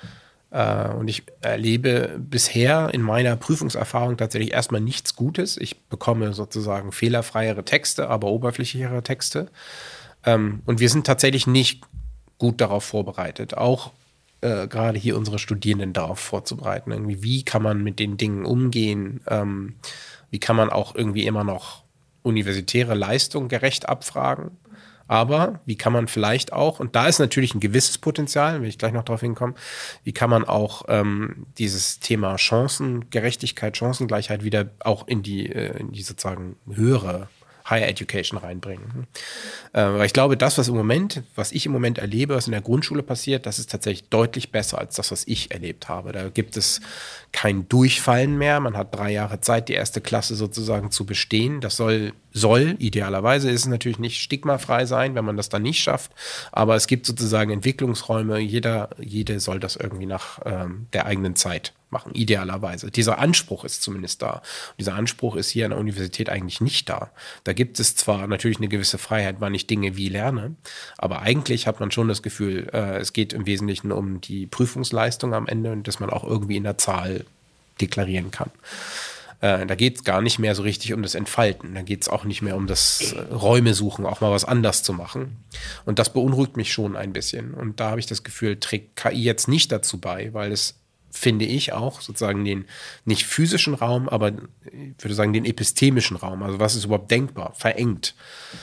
ich erlebe bisher in meiner Prüfungserfahrung tatsächlich erstmal nichts Gutes. Ich bekomme sozusagen fehlerfreiere Texte, aber oberflächlichere Texte. Und wir sind tatsächlich nicht gut darauf vorbereitet, auch gerade hier unsere Studierenden darauf vorzubereiten. Irgendwie, wie kann man mit den Dingen umgehen? Wie kann man auch irgendwie immer noch universitäre Leistung gerecht abfragen? Aber wie kann man vielleicht auch, und da ist natürlich ein gewisses Potenzial, will ich gleich noch darauf hinkommen, wie kann man auch dieses Thema Chancengerechtigkeit, Chancengleichheit wieder auch in die sozusagen höhere Higher Education reinbringen. Weil ich glaube, das, was ich im Moment erlebe, was in der Grundschule passiert, das ist tatsächlich deutlich besser als das, was ich erlebt habe. Da gibt es kein Durchfallen mehr. Man hat 3 Jahre Zeit, die erste Klasse sozusagen zu bestehen. Das soll idealerweise ist es natürlich nicht stigmafrei sein, wenn man das dann nicht schafft. Aber es gibt sozusagen Entwicklungsräume. Jede soll das irgendwie nach der eigenen Zeit machen, idealerweise. Dieser Anspruch ist zumindest da. Und dieser Anspruch ist hier an der Universität eigentlich nicht da. Da gibt es zwar natürlich eine gewisse Freiheit, wann ich Dinge wie lerne, aber eigentlich hat man schon das Gefühl, es geht im Wesentlichen um die Prüfungsleistung am Ende und dass man auch irgendwie in der Zahl deklarieren kann. Da geht es gar nicht mehr so richtig um das Entfalten. Da geht es auch nicht mehr um das Räume suchen, auch mal was anders zu machen. Und das beunruhigt mich schon ein bisschen. Und da habe ich das Gefühl, trägt KI jetzt nicht dazu bei, weil es, finde ich, auch sozusagen den nicht physischen Raum, aber ich würde sagen den epistemischen Raum, also was ist überhaupt denkbar, verengt.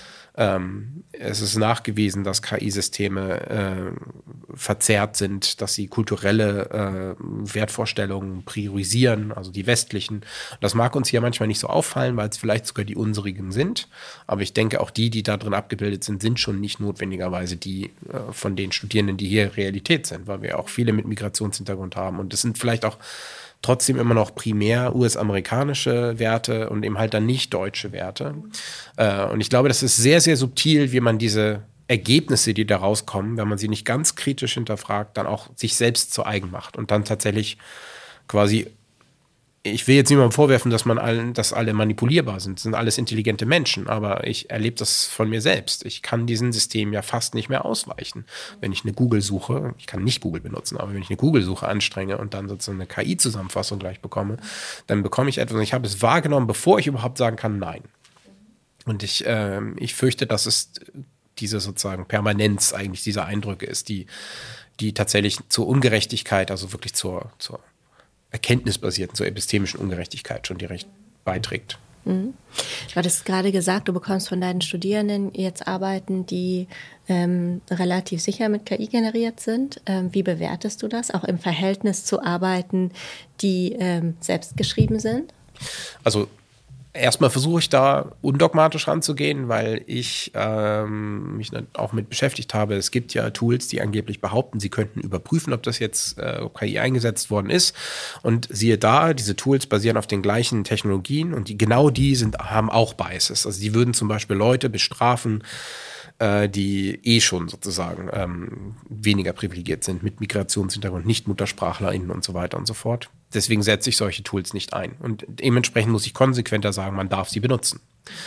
Es ist nachgewiesen, dass KI-Systeme verzerrt sind, dass sie kulturelle Wertvorstellungen priorisieren, also die westlichen. Das mag uns hier manchmal nicht so auffallen, weil es vielleicht sogar die unsrigen sind. Aber ich denke, auch die da drin abgebildet sind schon nicht notwendigerweise die von den Studierenden, die hier Realität sind, weil wir auch viele mit Migrationshintergrund haben. Und das sind vielleicht auch trotzdem immer noch primär US-amerikanische Werte und eben halt dann nicht deutsche Werte. Und ich glaube, das ist sehr, sehr subtil, wie man diese Ergebnisse, die da rauskommen, wenn man sie nicht ganz kritisch hinterfragt, dann auch sich selbst zu eigen macht und dann tatsächlich quasi, ich will jetzt niemandem vorwerfen, dass alle manipulierbar sind. Das sind alles intelligente Menschen, aber ich erlebe das von mir selbst. Ich kann diesem System ja fast nicht mehr ausweichen. Wenn ich eine Google-Suche, ich kann nicht Google benutzen, aber wenn ich eine Google-Suche anstrenge und dann sozusagen eine KI-Zusammenfassung gleich bekomme, dann bekomme ich etwas und ich habe es wahrgenommen, bevor ich überhaupt sagen kann, nein. Und ich fürchte, dass es diese sozusagen Permanenz eigentlich dieser Eindrücke ist, die tatsächlich zur Ungerechtigkeit, also wirklich zur erkenntnisbasierten, zur epistemischen Ungerechtigkeit schon direkt beiträgt. Du hattest gerade gesagt, du bekommst von deinen Studierenden jetzt Arbeiten, die relativ sicher mit KI generiert sind. Wie bewertest du das, auch im Verhältnis zu Arbeiten, die selbst geschrieben sind? Also erstmal versuche ich da undogmatisch ranzugehen, weil ich mich auch mit beschäftigt habe. Es gibt ja Tools, die angeblich behaupten, sie könnten überprüfen, ob das jetzt KI eingesetzt worden ist. Und siehe da, diese Tools basieren auf den gleichen Technologien und die haben auch Biases. Also die würden zum Beispiel Leute bestrafen, die schon sozusagen weniger privilegiert sind mit Migrationshintergrund, Nicht-MuttersprachlerInnen und so weiter und so fort. Deswegen setze ich solche Tools nicht ein. Und dementsprechend muss ich konsequenter sagen, man darf sie benutzen.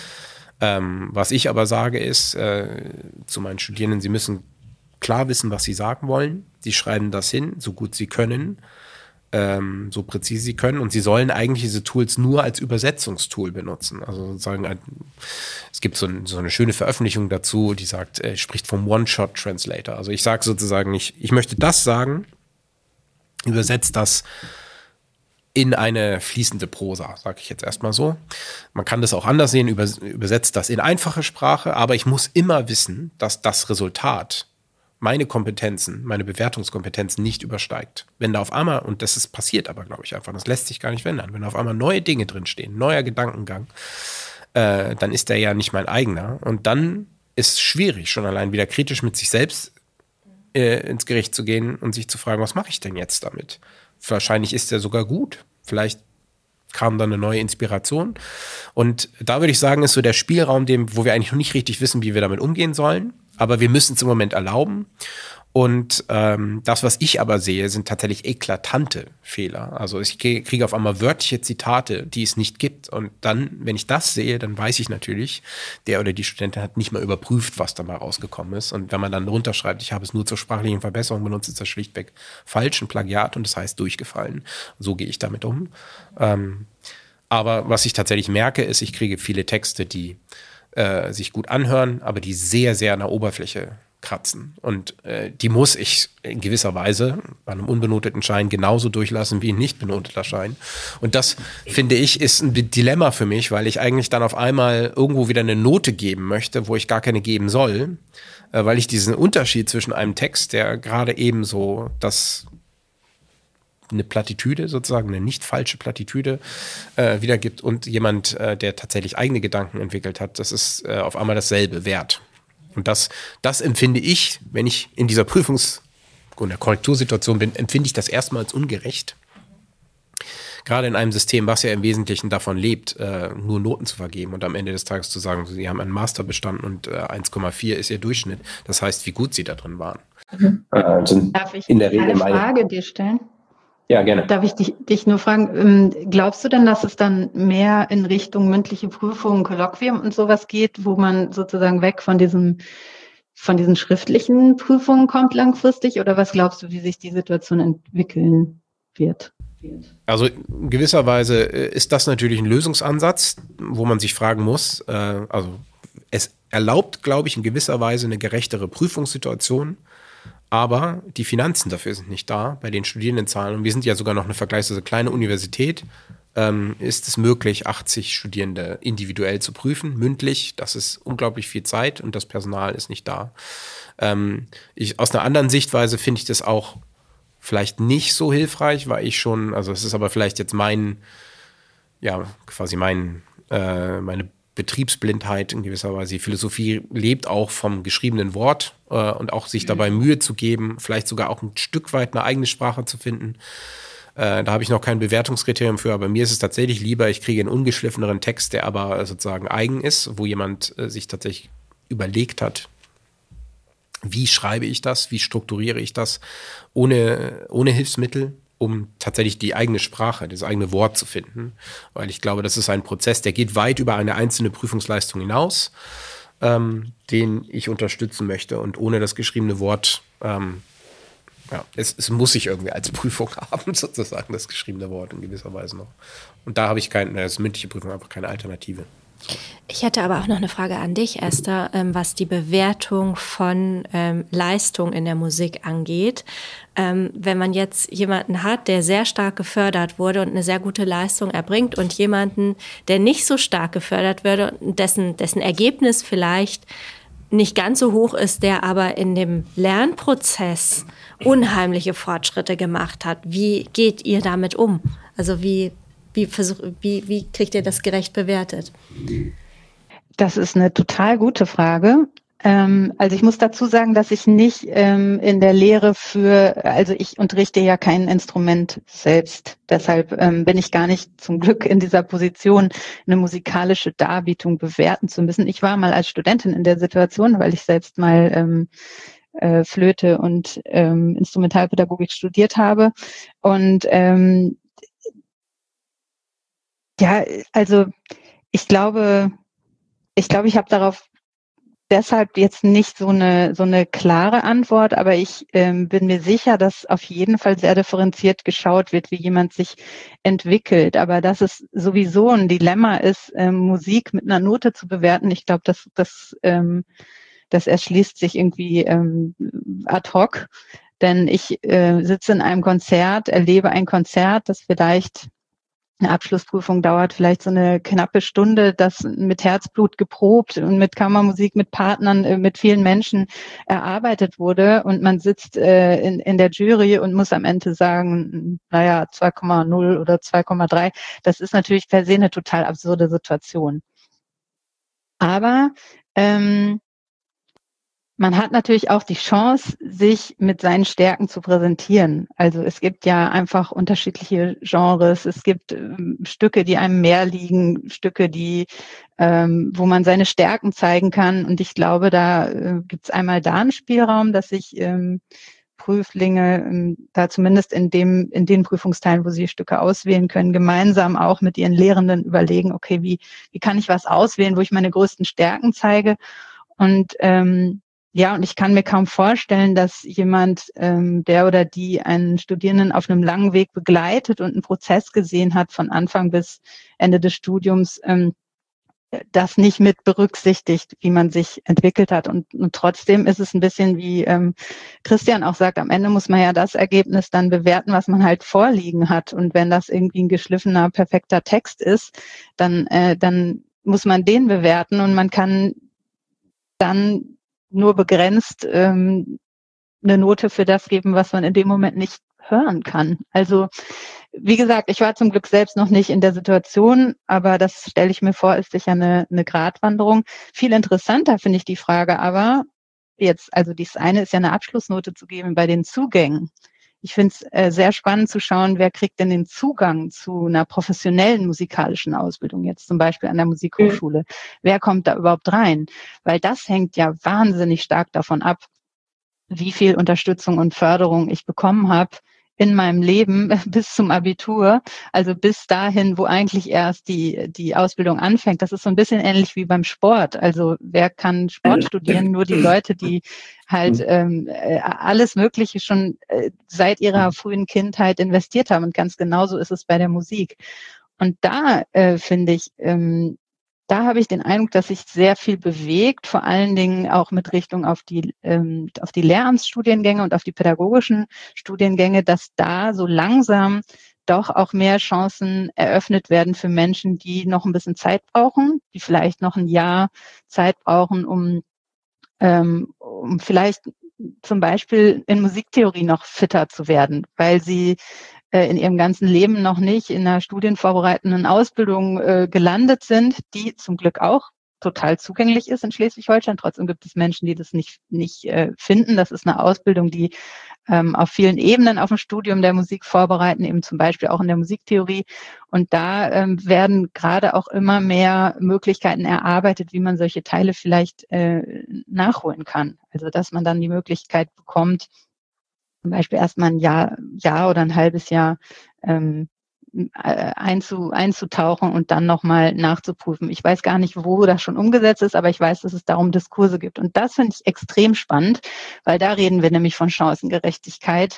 Was ich aber sage ist zu meinen Studierenden, sie müssen klar wissen, was sie sagen wollen. Sie schreiben das hin, so gut sie können, so präzise sie können. Und sie sollen eigentlich diese Tools nur als Übersetzungstool benutzen. Also sozusagen, es gibt so eine schöne Veröffentlichung dazu, die sagt, spricht vom One-Shot-Translator. Also ich sage sozusagen nicht, ich möchte das sagen, übersetzt das in eine fließende Prosa, sage ich jetzt erstmal so. Man kann das auch anders sehen, übersetzt das in einfache Sprache, aber ich muss immer wissen, dass das Resultat meine Kompetenzen, meine Bewertungskompetenzen nicht übersteigt. Wenn da auf einmal, und das ist passiert aber, glaube ich, einfach, das lässt sich gar nicht ändern, wenn da auf einmal neue Dinge drinstehen, neuer Gedankengang, dann ist der ja nicht mein eigener. Und dann ist es schwierig, schon allein wieder kritisch mit sich selbst ins Gericht zu gehen und sich zu fragen, was mache ich denn jetzt damit? Wahrscheinlich ist der sogar gut. Vielleicht kam dann eine neue Inspiration. Und da würde ich sagen, ist so der Spielraum, wo wir eigentlich noch nicht richtig wissen, wie wir damit umgehen sollen. Aber wir müssen es im Moment erlauben. Und das, was ich aber sehe, sind tatsächlich eklatante Fehler. Also ich kriege auf einmal wörtliche Zitate, die es nicht gibt. Und dann, wenn ich das sehe, dann weiß ich natürlich, der oder die Studentin hat nicht mal überprüft, was da mal rausgekommen ist. Und wenn man dann runterschreibt, ich habe es nur zur sprachlichen Verbesserung benutzt, ist das schlichtweg falsch, ein Plagiat und das heißt durchgefallen. So gehe ich damit um. Aber was ich tatsächlich merke, ist, ich kriege viele Texte, die sich gut anhören, aber die sehr, sehr an der Oberfläche kratzen. Und die muss ich in gewisser Weise bei einem unbenoteten Schein genauso durchlassen wie ein nicht benoteter Schein. Und das, finde ich, ist ein Dilemma für mich, weil ich eigentlich dann auf einmal irgendwo wieder eine Note geben möchte, wo ich gar keine geben soll, weil ich diesen Unterschied zwischen einem Text, der gerade eben so eine Plattitüde sozusagen, eine nicht falsche Plattitüde wiedergibt und jemand, der tatsächlich eigene Gedanken entwickelt hat, das ist auf einmal dasselbe wert. Und das empfinde ich, wenn ich in dieser und der Korrektursituation bin, empfinde ich das erstmal als ungerecht. Gerade in einem System, was ja im Wesentlichen davon lebt, nur Noten zu vergeben und am Ende des Tages zu sagen, Sie haben einen Master bestanden und 1,4 ist Ihr Durchschnitt. Das heißt, wie gut Sie da drin waren. Darf ich eine Frage dir stellen? Ja, gerne. Darf ich dich nur fragen, glaubst du denn, dass es dann mehr in Richtung mündliche Prüfungen, Kolloquien und sowas geht, wo man sozusagen weg von diesen schriftlichen Prüfungen kommt langfristig? Oder was glaubst du, wie sich die Situation entwickeln wird? Also in gewisser Weise ist das natürlich ein Lösungsansatz, wo man sich fragen muss, also es erlaubt, glaube ich, in gewisser Weise eine gerechtere Prüfungssituation. Aber die Finanzen dafür sind nicht da bei den Studierendenzahlen. Und wir sind ja sogar noch eine vergleichsweise kleine Universität. Ist es möglich, 80 Studierende individuell zu prüfen, mündlich. Das ist unglaublich viel Zeit und das Personal ist nicht da. Aus einer anderen Sichtweise finde ich das auch vielleicht nicht so hilfreich, weil es ist aber vielleicht jetzt meine Betriebsblindheit in gewisser Weise. Die Philosophie lebt auch vom geschriebenen Wort und auch sich dabei Mühe zu geben, vielleicht sogar auch ein Stück weit eine eigene Sprache zu finden. Da habe ich noch kein Bewertungskriterium für, aber mir ist es tatsächlich lieber, ich kriege einen ungeschliffeneren Text, der aber sozusagen eigen ist, wo jemand sich tatsächlich überlegt hat, wie schreibe ich das, wie strukturiere ich das, ohne Hilfsmittel, um tatsächlich die eigene Sprache, das eigene Wort zu finden. Weil ich glaube, das ist ein Prozess, der geht weit über eine einzelne Prüfungsleistung hinaus, den ich unterstützen möchte. Und ohne das geschriebene Wort, es muss ich irgendwie als Prüfung haben, sozusagen, das geschriebene Wort in gewisser Weise noch. Und da habe ich als mündliche Prüfung einfach keine Alternative. Ich hätte aber auch noch eine Frage an dich, Esther, was die Bewertung von Leistung in der Musik angeht. Wenn man jetzt jemanden hat, der sehr stark gefördert wurde und eine sehr gute Leistung erbringt und jemanden, der nicht so stark gefördert wurde und dessen Ergebnis vielleicht nicht ganz so hoch ist, der aber in dem Lernprozess unheimliche Fortschritte gemacht hat. Wie geht ihr damit um? Also wie kriegt ihr das gerecht bewertet? Das ist eine total gute Frage. Also ich muss dazu sagen, dass ich nicht in der Lehre also ich unterrichte ja kein Instrument selbst. Deshalb bin ich gar nicht zum Glück in dieser Position, eine musikalische Darbietung bewerten zu müssen. Ich war mal als Studentin in der Situation, weil ich selbst mal Flöte und Instrumentalpädagogik studiert habe. Und also ich glaube, ich habe darauf deshalb jetzt nicht so eine klare Antwort, aber ich bin mir sicher, dass auf jeden Fall sehr differenziert geschaut wird, wie jemand sich entwickelt. Aber dass es sowieso ein Dilemma ist, Musik mit einer Note zu bewerten, ich glaube, das erschließt sich irgendwie ad hoc. Denn ich sitze in einem Konzert, erlebe ein Konzert, das vielleicht eine Abschlussprüfung dauert vielleicht so eine knappe Stunde, das mit Herzblut geprobt und mit Kammermusik, mit Partnern, mit vielen Menschen erarbeitet wurde. Und man sitzt in der Jury und muss am Ende sagen, 2,0 oder 2,3. Das ist natürlich per se eine total absurde Situation. Aber man hat natürlich auch die Chance, sich mit seinen Stärken zu präsentieren. Also es gibt ja einfach unterschiedliche Genres. Es gibt Stücke, die einem mehr liegen, Stücke, wo man seine Stärken zeigen kann. Und ich glaube, da gibt es einmal da einen Spielraum, dass sich Prüflinge da zumindest in den Prüfungsteilen, wo sie Stücke auswählen können, gemeinsam auch mit ihren Lehrenden überlegen, okay, wie kann ich was auswählen, wo ich meine größten Stärken zeige. Und und ich kann mir kaum vorstellen, dass jemand, der oder die einen Studierenden auf einem langen Weg begleitet und einen Prozess gesehen hat von Anfang bis Ende des Studiums, das nicht mit berücksichtigt, wie man sich entwickelt hat. Und trotzdem ist es ein bisschen wie Christian auch sagt, am Ende muss man ja das Ergebnis dann bewerten, was man halt vorliegen hat. Und wenn das irgendwie ein geschliffener, perfekter Text ist, dann muss man den bewerten und man kann dann nur begrenzt eine Note für das geben, was man in dem Moment nicht hören kann. Also wie gesagt, ich war zum Glück selbst noch nicht in der Situation, aber das stelle ich mir vor, ist sicher eine Gratwanderung. Viel interessanter finde ich die Frage aber jetzt, also das eine ist ja eine Abschlussnote zu geben bei den Zugängen. Ich finde es sehr spannend zu schauen, wer kriegt denn den Zugang zu einer professionellen musikalischen Ausbildung, jetzt zum Beispiel an der Musikhochschule. Wer kommt da überhaupt rein? Weil das hängt ja wahnsinnig stark davon ab, wie viel Unterstützung und Förderung ich bekommen habe in meinem Leben bis zum Abitur, also bis dahin, wo eigentlich erst die Ausbildung anfängt. Das ist so ein bisschen ähnlich wie beim Sport. Also wer kann Sport studieren? Nur die Leute, die halt alles Mögliche schon seit ihrer frühen Kindheit investiert haben. Und ganz genauso ist es bei der Musik. Und da finde ich, da habe ich den Eindruck, dass sich sehr viel bewegt, vor allen Dingen auch mit Richtung auf die Lehramtsstudiengänge und auf die pädagogischen Studiengänge, dass da so langsam doch auch mehr Chancen eröffnet werden für Menschen, die noch ein bisschen Zeit brauchen, die vielleicht noch ein Jahr Zeit brauchen, um vielleicht zum Beispiel in Musiktheorie noch fitter zu werden, weil sie in ihrem ganzen Leben noch nicht in einer studienvorbereitenden Ausbildung gelandet sind, die zum Glück auch total zugänglich ist in Schleswig-Holstein. Trotzdem gibt es Menschen, die das nicht finden. Das ist eine Ausbildung, die auf vielen Ebenen auf ein Studium der Musik vorbereiten, eben zum Beispiel auch in der Musiktheorie. Und da werden gerade auch immer mehr Möglichkeiten erarbeitet, wie man solche Teile vielleicht nachholen kann. Also dass man dann die Möglichkeit bekommt, zum Beispiel erstmal ein Jahr oder ein halbes Jahr einzutauchen und dann nochmal nachzuprüfen. Ich weiß gar nicht, wo das schon umgesetzt ist, aber ich weiß, dass es darum Diskurse gibt. Und das finde ich extrem spannend, weil da reden wir nämlich von Chancengerechtigkeit.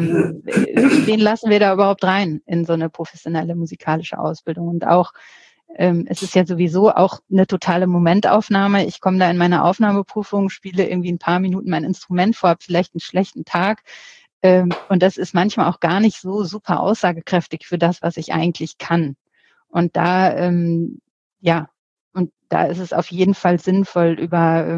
Wen lassen wir da überhaupt rein in so eine professionelle musikalische Ausbildung? Und auch es ist ja sowieso auch eine totale Momentaufnahme. Ich komme da in meine Aufnahmeprüfung, spiele irgendwie ein paar Minuten mein Instrument vor, habe vielleicht einen schlechten Tag. Und das ist manchmal auch gar nicht so super aussagekräftig für das, was ich eigentlich kann. Und da, und da ist es auf jeden Fall sinnvoll, über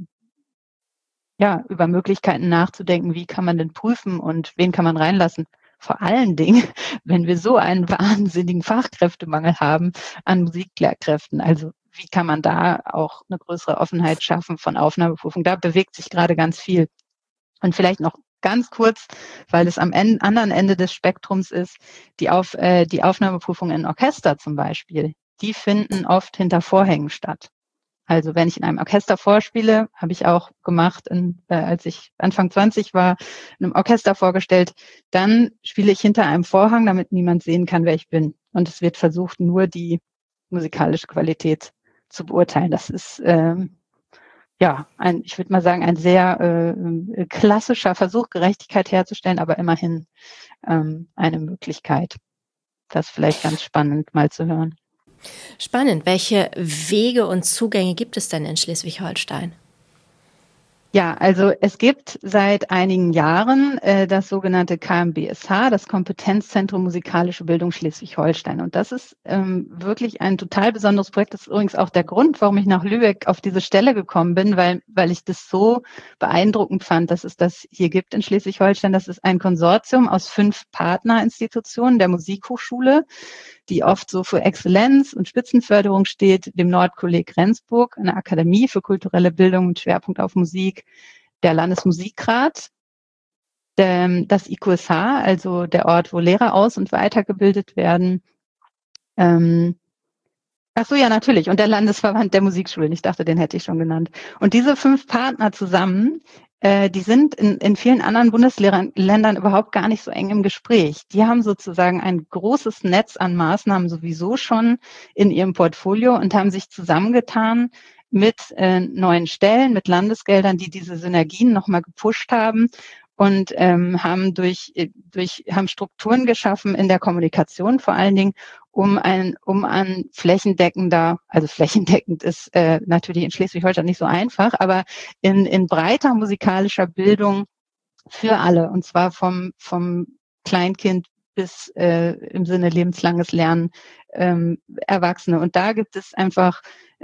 Möglichkeiten nachzudenken, wie kann man denn prüfen und wen kann man reinlassen. Vor allen Dingen, wenn wir so einen wahnsinnigen Fachkräftemangel haben an Musiklehrkräften. Also wie kann man da auch eine größere Offenheit schaffen von Aufnahmeprüfung? Da bewegt sich gerade ganz viel. Und vielleicht noch ganz kurz, weil es am anderen Ende des Spektrums ist, die Aufnahmeprüfungen in Orchester zum Beispiel, die finden oft hinter Vorhängen statt. Also wenn ich in einem Orchester vorspiele, habe ich auch gemacht, als ich Anfang 20 war, in einem Orchester vorgestellt, dann spiele ich hinter einem Vorhang, damit niemand sehen kann, wer ich bin. Und es wird versucht, nur die musikalische Qualität zu beurteilen. Das ist ich würde mal sagen, ein sehr klassischer Versuch, Gerechtigkeit herzustellen, aber immerhin eine Möglichkeit. Das vielleicht ganz spannend mal zu hören. Spannend. Welche Wege und Zugänge gibt es denn in Schleswig-Holstein? Ja, also es gibt seit einigen Jahren das sogenannte KMBSH, das Kompetenzzentrum Musikalische Bildung Schleswig-Holstein. Und das ist wirklich ein total besonderes Projekt. Das ist übrigens auch der Grund, warum ich nach Lübeck auf diese Stelle gekommen bin, weil ich das so beeindruckend fand, dass es das hier gibt in Schleswig-Holstein. Das ist ein Konsortium aus 5 Partnerinstitutionen der Musikhochschule, die oft so für Exzellenz und Spitzenförderung steht, dem Nordkolleg Rendsburg, eine Akademie für kulturelle Bildung mit Schwerpunkt auf Musik, der Landesmusikrat, das IQSH, also der Ort, wo Lehrer aus- und weitergebildet werden. Natürlich. Und der Landesverband der Musikschulen. Ich dachte, den hätte ich schon genannt. Und diese 5 Partner zusammen, die sind in vielen anderen Bundesländern überhaupt gar nicht so eng im Gespräch. Die haben sozusagen ein großes Netz an Maßnahmen sowieso schon in ihrem Portfolio und haben sich zusammengetan mit neuen Stellen, mit Landesgeldern, die diese Synergien nochmal gepusht haben und haben Strukturen geschaffen in der Kommunikation vor allen Dingen, um an flächendeckender, also flächendeckend ist natürlich in Schleswig-Holstein nicht so einfach, aber in breiter musikalischer Bildung für alle, und zwar vom Kleinkind bis im Sinne lebenslanges Lernen Erwachsene. Und da gibt es einfach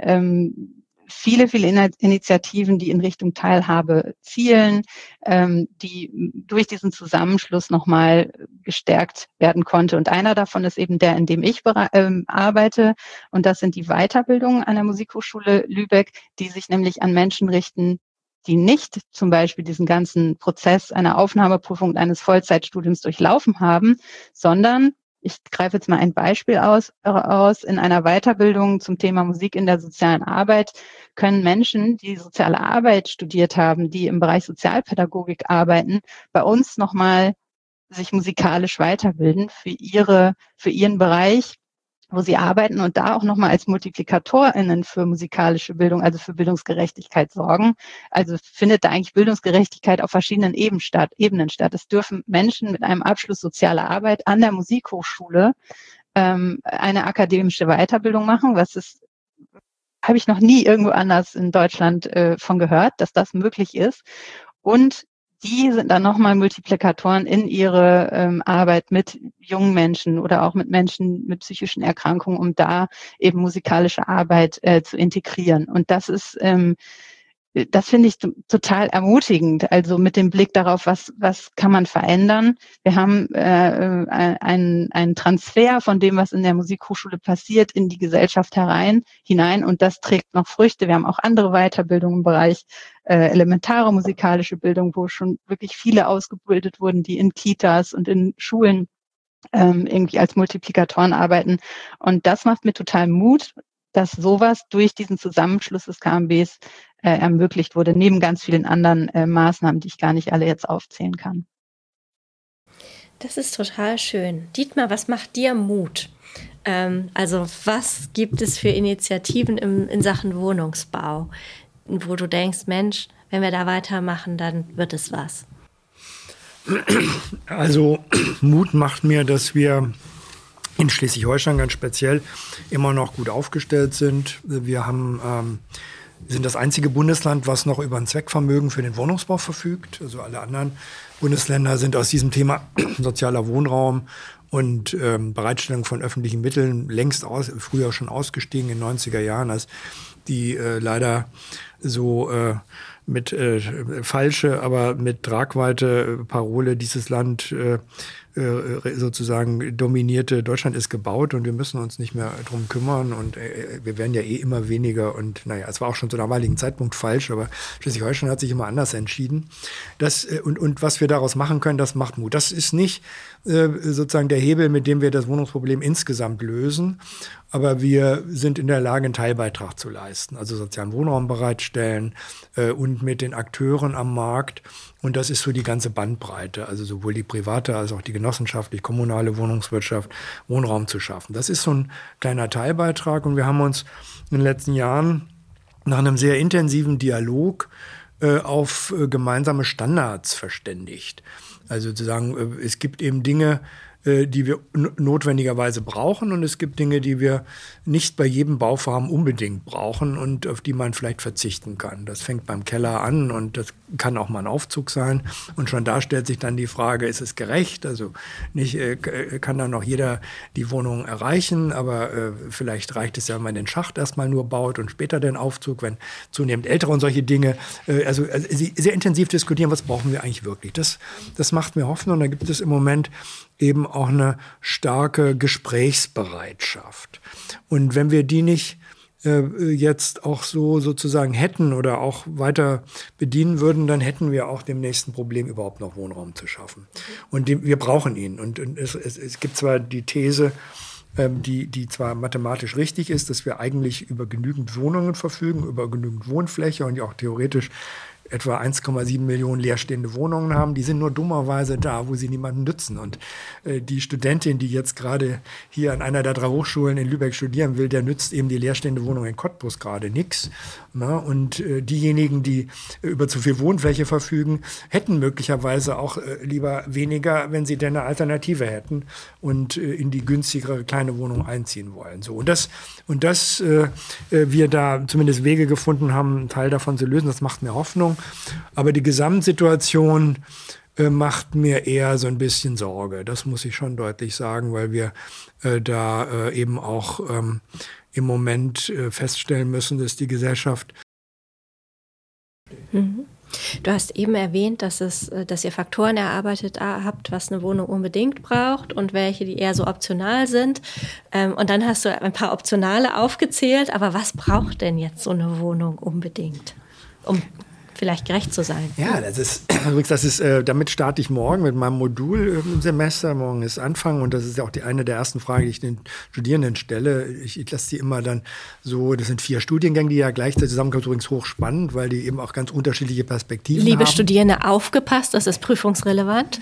viele Initiativen, die in Richtung Teilhabe zielen, die durch diesen Zusammenschluss nochmal gestärkt werden konnte. Und einer davon ist eben der, in dem ich arbeite. Und das sind die Weiterbildungen an der Musikhochschule Lübeck, die sich nämlich an Menschen richten, die nicht zum Beispiel diesen ganzen Prozess einer Aufnahmeprüfung und eines Vollzeitstudiums durchlaufen haben, sondern ich greife jetzt mal ein Beispiel aus. In einer Weiterbildung zum Thema Musik in der sozialen Arbeit können Menschen, die soziale Arbeit studiert haben, die im Bereich Sozialpädagogik arbeiten, bei uns nochmal sich musikalisch weiterbilden für ihren Bereich, wo sie arbeiten und da auch nochmal als MultiplikatorInnen für musikalische Bildung, also für Bildungsgerechtigkeit sorgen. Also findet da eigentlich Bildungsgerechtigkeit auf verschiedenen Ebenen statt. Es dürfen Menschen mit einem Abschluss soziale Arbeit an der Musikhochschule eine akademische Weiterbildung machen, habe ich noch nie irgendwo anders in Deutschland von gehört, dass das möglich ist. Und die sind dann nochmal Multiplikatoren in ihre Arbeit mit jungen Menschen oder auch mit Menschen mit psychischen Erkrankungen, um da eben musikalische Arbeit zu integrieren. Und das ist, das finde ich total ermutigend. Also mit dem Blick darauf, was kann man verändern. Wir haben einen Transfer von dem, was in der Musikhochschule passiert, in die Gesellschaft hinein und das trägt noch Früchte. Wir haben auch andere Weiterbildungen im Bereich elementare musikalische Bildung, wo schon wirklich viele ausgebildet wurden, die in Kitas und in Schulen irgendwie als Multiplikatoren arbeiten. Und das macht mir total Mut, dass sowas durch diesen Zusammenschluss des KMBs ermöglicht wurde, neben ganz vielen anderen Maßnahmen, die ich gar nicht alle jetzt aufzählen kann. Das ist total schön. Dietmar, was macht dir Mut? Also was gibt es für Initiativen in Sachen Wohnungsbau, wo du denkst, Mensch, wenn wir da weitermachen, dann wird es was? Also Mut macht mir, dass wir in Schleswig-Holstein ganz speziell immer noch gut aufgestellt sind. Wir sind das einzige Bundesland, was noch über ein Zweckvermögen für den Wohnungsbau verfügt. Also alle anderen Bundesländer sind aus diesem Thema sozialer Wohnraum und Bereitstellung von öffentlichen Mitteln früher schon ausgestiegen in den 90er Jahren, als die leider so mit falsche, aber mit Tragweite Parole dieses Land sozusagen dominierte. Deutschland ist gebaut und wir müssen uns nicht mehr drum kümmern und wir werden ja immer weniger und es war auch schon zu damaligen Zeitpunkt falsch, aber Schleswig-Holstein hat sich immer anders entschieden. Und was wir daraus machen können, das macht Mut. Das ist nicht sozusagen der Hebel, mit dem wir das Wohnungsproblem insgesamt lösen, aber wir sind in der Lage, einen Teilbeitrag zu leisten, also sozialen Wohnraum bereitstellen und mit den Akteuren am Markt. Und das ist so die ganze Bandbreite, also sowohl die private als auch die genossenschaftlich-kommunale Wohnungswirtschaft, Wohnraum zu schaffen. Das ist so ein kleiner Teilbeitrag und wir haben uns in den letzten Jahren nach einem sehr intensiven Dialog auf gemeinsame Standards verständigt. Also zu sagen, es gibt eben Dinge, die wir notwendigerweise brauchen und es gibt Dinge, die wir nicht bei jedem Bauvorhaben unbedingt brauchen und auf die man vielleicht verzichten kann. Das fängt beim Keller an und das kann auch mal ein Aufzug sein und schon da stellt sich dann die Frage, ist es gerecht? Also nicht kann dann noch jeder die Wohnung erreichen, aber vielleicht reicht es ja, wenn man den Schacht erstmal nur baut und später den Aufzug, wenn zunehmend Ältere und solche Dinge, also sehr intensiv diskutieren, was brauchen wir eigentlich wirklich. Das macht mir Hoffnung und da gibt es im Moment eben auch eine starke Gesprächsbereitschaft. Und wenn wir die nicht jetzt auch so sozusagen hätten oder auch weiter bedienen würden, dann hätten wir auch dem nächsten Problem überhaupt noch Wohnraum zu schaffen. Und wir brauchen ihn. Und es gibt zwar die These, die zwar mathematisch richtig ist, dass wir eigentlich über genügend Wohnungen verfügen, über genügend Wohnfläche und ja auch theoretisch etwa 1,7 Millionen leerstehende Wohnungen haben. Die sind nur dummerweise da, wo sie niemanden nützen. Und die Studentin, die jetzt gerade hier an einer der 3 Hochschulen in Lübeck studieren will, der nützt eben die leerstehende Wohnung in Cottbus gerade nichts. Und diejenigen, die über zu viel Wohnfläche verfügen, hätten möglicherweise auch lieber weniger, wenn sie denn eine Alternative hätten und in die günstigere kleine Wohnung einziehen wollen. So. Und dass wir da zumindest Wege gefunden haben, einen Teil davon zu lösen, das macht mir Hoffnung. Aber die Gesamtsituation macht mir eher so ein bisschen Sorge. Das muss ich schon deutlich sagen, weil wir da eben auch im Moment feststellen müssen, dass die Gesellschaft... Du hast eben erwähnt, dass ihr Faktoren erarbeitet habt, was eine Wohnung unbedingt braucht und welche, die eher so optional sind. Und dann hast du ein paar Optionale aufgezählt. Aber was braucht denn jetzt so eine Wohnung unbedingt, um vielleicht gerecht zu sein? Ja, damit starte ich morgen mit meinem Modul im Semester. Morgen ist Anfang und das ist ja auch eine der ersten Fragen, die ich den Studierenden stelle. Ich lasse die immer dann so, das sind 4 Studiengänge, die ja gleichzeitig zusammenkommen, übrigens hochspannend, weil die eben auch ganz unterschiedliche Perspektiven haben. Liebe Studierende, aufgepasst, das ist prüfungsrelevant.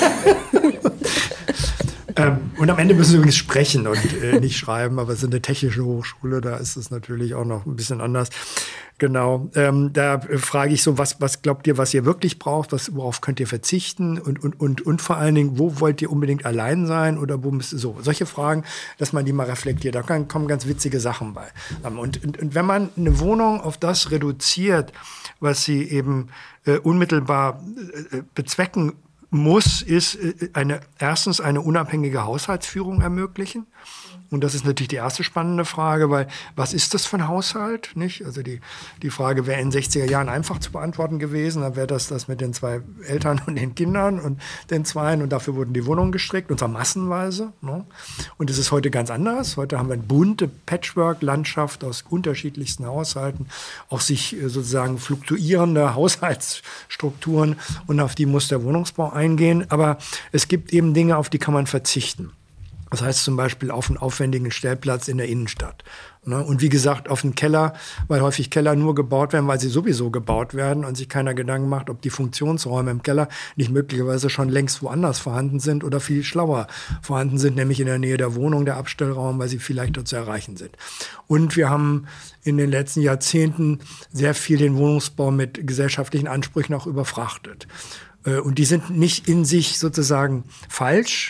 Und am Ende müssen sie übrigens sprechen und nicht schreiben, aber es ist eine technische Hochschule, da ist es natürlich auch noch ein bisschen anders. Genau, da frage ich so, was glaubt ihr, was ihr wirklich braucht, worauf könnt ihr verzichten und vor allen Dingen, wo wollt ihr unbedingt allein sein oder wo müsst ihr so? Solche Fragen, dass man die mal reflektiert, da kommen ganz witzige Sachen bei. Und wenn man eine Wohnung auf das reduziert, was sie eben unmittelbar bezwecken muss, ist erstens eine unabhängige Haushaltsführung ermöglichen. Und das ist natürlich die erste spannende Frage, weil was ist das für ein Haushalt? Nicht? Also die Frage wäre in den 60er Jahren einfach zu beantworten gewesen. Dann wäre das mit den 2 Eltern und den Kindern und den 2 und dafür wurden die Wohnungen gestrickt, und zwar massenweise. Ne? Und es ist heute ganz anders. Heute haben wir eine bunte Patchwork-Landschaft aus unterschiedlichsten Haushalten, auch sich sozusagen fluktuierende Haushaltsstrukturen, und auf die muss der Wohnungsbau eingehen. Aber es gibt eben Dinge, auf die kann man verzichten. Das heißt zum Beispiel auf einen aufwendigen Stellplatz in der Innenstadt. Und wie gesagt, auf einen Keller, weil häufig Keller nur gebaut werden, weil sie sowieso gebaut werden und sich keiner Gedanken macht, ob die Funktionsräume im Keller nicht möglicherweise schon längst woanders vorhanden sind oder viel schlauer vorhanden sind, nämlich in der Nähe der Wohnung, der Abstellraum, weil sie vielleicht dort zu erreichen sind. Und wir haben in den letzten Jahrzehnten sehr viel den Wohnungsbau mit gesellschaftlichen Ansprüchen auch überfrachtet. Und die sind nicht in sich sozusagen falsch,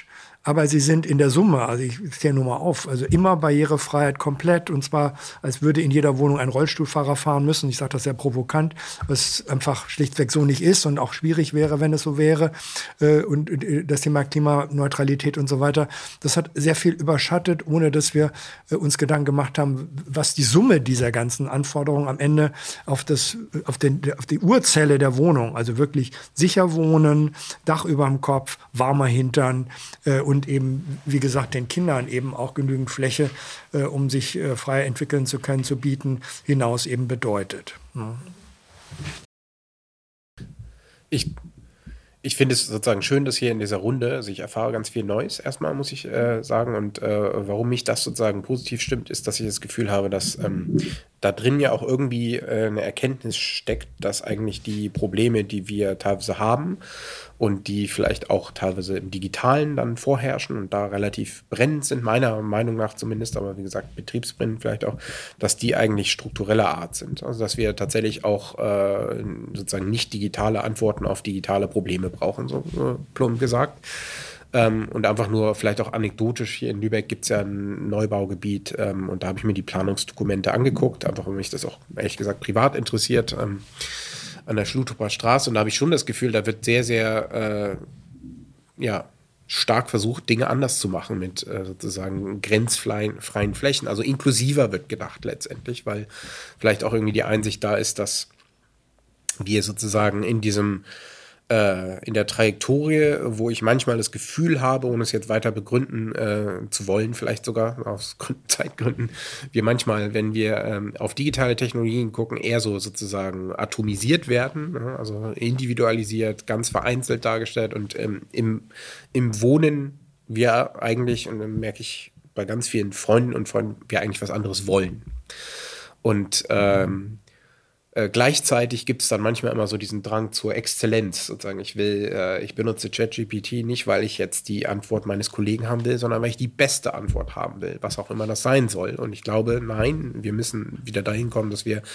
aber sie sind in der Summe, also ich zähle nur mal auf, also immer Barrierefreiheit komplett, und zwar, als würde in jeder Wohnung ein Rollstuhlfahrer fahren müssen. Ich sage das sehr provokant, was einfach schlichtweg so nicht ist und auch schwierig wäre, wenn es so wäre. Und das Thema Klimaneutralität und so weiter, das hat sehr viel überschattet, ohne dass wir uns Gedanken gemacht haben, was die Summe dieser ganzen Anforderungen am Ende auf die Urzelle der Wohnung, also wirklich sicher wohnen, Dach über dem Kopf, warmer Hintern und eben, wie gesagt, den Kindern eben auch genügend Fläche, um sich frei entwickeln zu können, zu bieten, hinaus eben bedeutet. Ja. Ich finde es sozusagen schön, dass hier in dieser Runde, also ich erfahre ganz viel Neues erstmal, muss ich sagen. Und warum mich das sozusagen positiv stimmt, ist, dass ich das Gefühl habe, dass da drin ja auch irgendwie eine Erkenntnis steckt, dass eigentlich die Probleme, die wir teilweise haben und die vielleicht auch teilweise im Digitalen dann vorherrschen und da relativ brennend sind, meiner Meinung nach zumindest, aber wie gesagt, betriebsbrennend vielleicht auch, dass die eigentlich struktureller Art sind. Also dass wir tatsächlich auch sozusagen nicht digitale Antworten auf digitale Probleme brauchen, so plump gesagt. Und einfach nur vielleicht auch anekdotisch, hier in Lübeck gibt es ja ein Neubaugebiet und da habe ich mir die Planungsdokumente angeguckt, einfach weil mich das auch ehrlich gesagt privat interessiert, an der Schlutoper Straße, und da habe ich schon das Gefühl, da wird sehr, sehr stark versucht, Dinge anders zu machen mit sozusagen grenzfreien Flächen, also inklusiver wird gedacht letztendlich, weil vielleicht auch irgendwie die Einsicht da ist, dass wir sozusagen in der Trajektorie, wo ich manchmal das Gefühl habe, ohne es jetzt weiter begründen zu wollen, vielleicht sogar aus Zeitgründen, wir manchmal, wenn wir auf digitale Technologien gucken, eher so sozusagen atomisiert werden, also individualisiert, ganz vereinzelt dargestellt, und im Wohnen wir eigentlich, und dann merke ich bei ganz vielen Freunden und Freunden, wir eigentlich was anderes wollen. Und gleichzeitig gibt es dann manchmal immer so diesen Drang zur Exzellenz, sozusagen. Ich benutze ChatGPT nicht, weil ich jetzt die Antwort meines Kollegen haben will, sondern weil ich die beste Antwort haben will, was auch immer das sein soll. Und ich glaube, nein, wir müssen wieder dahin kommen, dass wir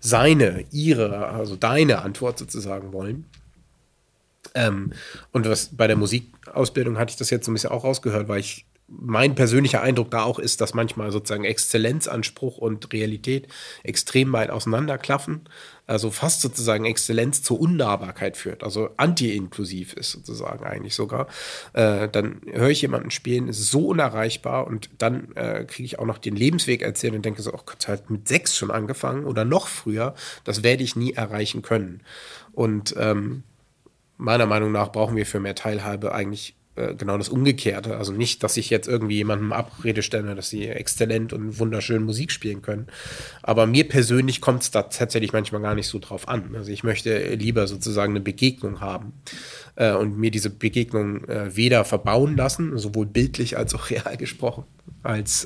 deine Antwort sozusagen wollen. Und bei der Musikausbildung hatte ich das jetzt so ein bisschen auch rausgehört, weil mein persönlicher Eindruck da auch ist, dass manchmal sozusagen Exzellenzanspruch und Realität extrem weit auseinanderklaffen. Also fast sozusagen Exzellenz zur Unnahbarkeit führt, also anti-inklusiv ist sozusagen eigentlich sogar. Dann höre ich jemanden spielen, ist so unerreichbar, und dann kriege ich auch noch den Lebensweg erzählt und denke so, oh Gott, hat mit 6 schon angefangen oder noch früher, das werde ich nie erreichen können. Und meiner Meinung nach brauchen wir für mehr Teilhabe eigentlich genau das Umgekehrte. Also nicht, dass ich jetzt irgendwie jemandem Abrede stelle, dass sie exzellent und wunderschön Musik spielen können. Aber mir persönlich kommt es da tatsächlich manchmal gar nicht so drauf an. Also ich möchte lieber sozusagen eine Begegnung haben und mir diese Begegnung weder verbauen lassen, sowohl bildlich als auch real gesprochen, als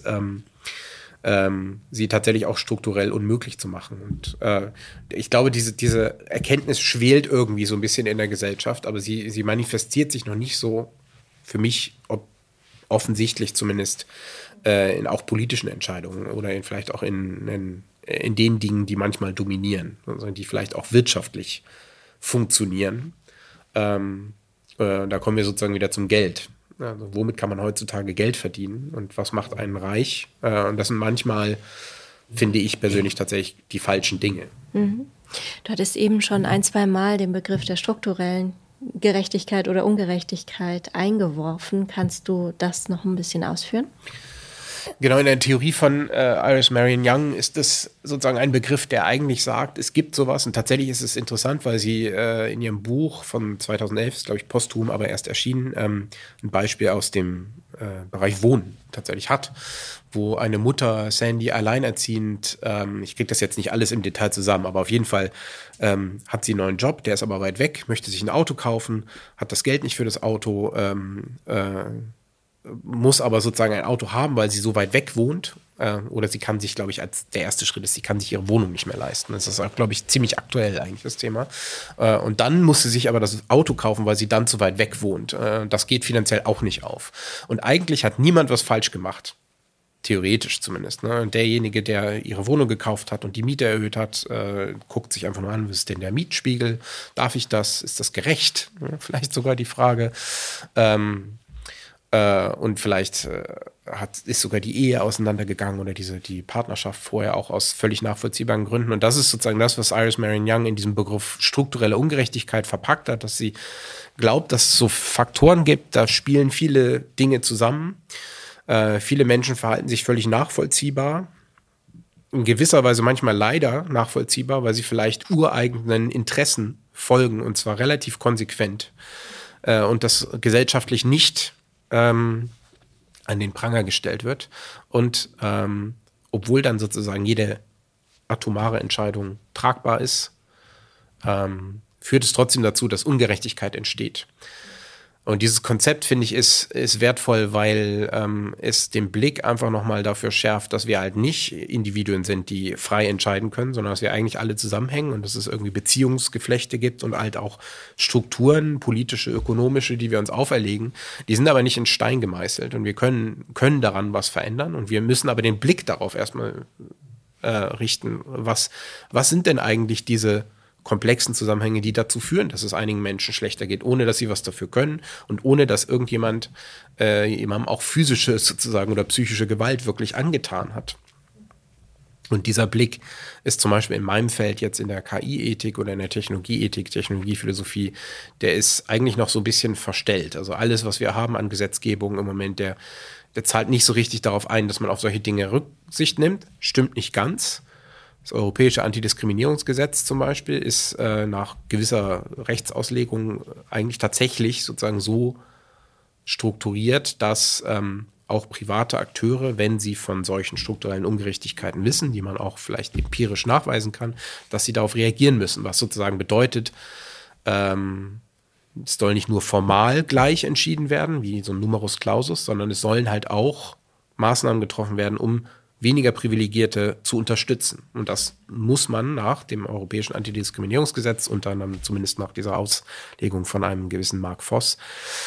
sie tatsächlich auch strukturell unmöglich zu machen. Und ich glaube, diese Erkenntnis schwelt irgendwie so ein bisschen in der Gesellschaft, aber sie manifestiert sich noch nicht so, für mich offensichtlich zumindest, in auch politischen Entscheidungen oder vielleicht auch in den Dingen, die manchmal dominieren, also die vielleicht auch wirtschaftlich funktionieren. Da kommen wir sozusagen wieder zum Geld. Also womit kann man heutzutage Geld verdienen und was macht einen reich? Und das sind manchmal, finde ich persönlich, tatsächlich die falschen Dinge. Mhm. Du hattest eben schon 1-2 Mal den Begriff der strukturellen Gerechtigkeit oder Ungerechtigkeit eingeworfen. Kannst du das noch ein bisschen ausführen? Genau, in der Theorie von Iris Marion Young ist das sozusagen ein Begriff, der eigentlich sagt, es gibt sowas. Und tatsächlich ist es interessant, weil sie in ihrem Buch von 2011, ist glaube ich posthum, aber erst erschienen, ein Beispiel aus dem Bereich Wohnen tatsächlich hat, wo eine Mutter, Sandy, alleinerziehend, ich kriege das jetzt nicht alles im Detail zusammen, aber auf jeden Fall hat sie einen neuen Job, der ist aber weit weg, möchte sich ein Auto kaufen, hat das Geld nicht für das Auto, muss aber sozusagen ein Auto haben, weil sie so weit weg wohnt. Oder sie kann sich, glaube ich, als der erste Schritt ist, sie kann sich ihre Wohnung nicht mehr leisten. Das ist, glaube ich, ziemlich aktuell eigentlich das Thema. Und dann muss sie sich aber das Auto kaufen, weil sie dann zu weit weg wohnt. Das geht finanziell auch nicht auf. Und eigentlich hat niemand was falsch gemacht. Theoretisch zumindest. Ne? Und derjenige, der ihre Wohnung gekauft hat und die Miete erhöht hat, guckt sich einfach nur an, was ist denn der Mietspiegel? Darf ich das? Ist das gerecht? Vielleicht sogar die Frage. Und vielleicht ist sogar die Ehe auseinandergegangen oder die Partnerschaft vorher auch aus völlig nachvollziehbaren Gründen. Und das ist sozusagen das, was Iris Marion Young in diesem Begriff strukturelle Ungerechtigkeit verpackt hat, dass sie glaubt, dass es so Faktoren gibt, da spielen viele Dinge zusammen. Viele Menschen verhalten sich völlig nachvollziehbar, in gewisser Weise manchmal leider nachvollziehbar, weil sie vielleicht ureigenen Interessen folgen, und zwar relativ konsequent. Und das gesellschaftlich nicht an den Pranger gestellt wird. Und obwohl dann sozusagen jede atomare Entscheidung tragbar ist, führt es trotzdem dazu, dass Ungerechtigkeit entsteht. Und dieses Konzept, finde ich, ist wertvoll, weil es den Blick einfach nochmal dafür schärft, dass wir halt nicht Individuen sind, die frei entscheiden können, sondern dass wir eigentlich alle zusammenhängen und dass es irgendwie Beziehungsgeflechte gibt und halt auch Strukturen, politische, ökonomische, die wir uns auferlegen. Die sind aber nicht in Stein gemeißelt und wir können daran was verändern und wir müssen aber den Blick darauf erstmal richten. Was sind denn eigentlich diese komplexen Zusammenhänge, die dazu führen, dass es einigen Menschen schlechter geht, ohne dass sie was dafür können und ohne dass irgendjemand jemandem auch physische sozusagen oder psychische Gewalt wirklich angetan hat. Und dieser Blick ist zum Beispiel in meinem Feld jetzt in der KI-Ethik oder in der Technologieethik, Technologiephilosophie, der ist eigentlich noch so ein bisschen verstellt. Also alles, was wir haben an Gesetzgebung im Moment, der zahlt nicht so richtig darauf ein, dass man auf solche Dinge Rücksicht nimmt. Stimmt nicht ganz. Das europäische Antidiskriminierungsgesetz zum Beispiel ist nach gewisser Rechtsauslegung eigentlich tatsächlich sozusagen so strukturiert, dass auch private Akteure, wenn sie von solchen strukturellen Ungerechtigkeiten wissen, die man auch vielleicht empirisch nachweisen kann, dass sie darauf reagieren müssen, was sozusagen bedeutet, es soll nicht nur formal gleich entschieden werden, wie so ein Numerus Clausus, sondern es sollen halt auch Maßnahmen getroffen werden, um weniger Privilegierte zu unterstützen. Und das muss man nach dem europäischen Antidiskriminierungsgesetz und dann zumindest nach dieser Auslegung von einem gewissen Mark Voss,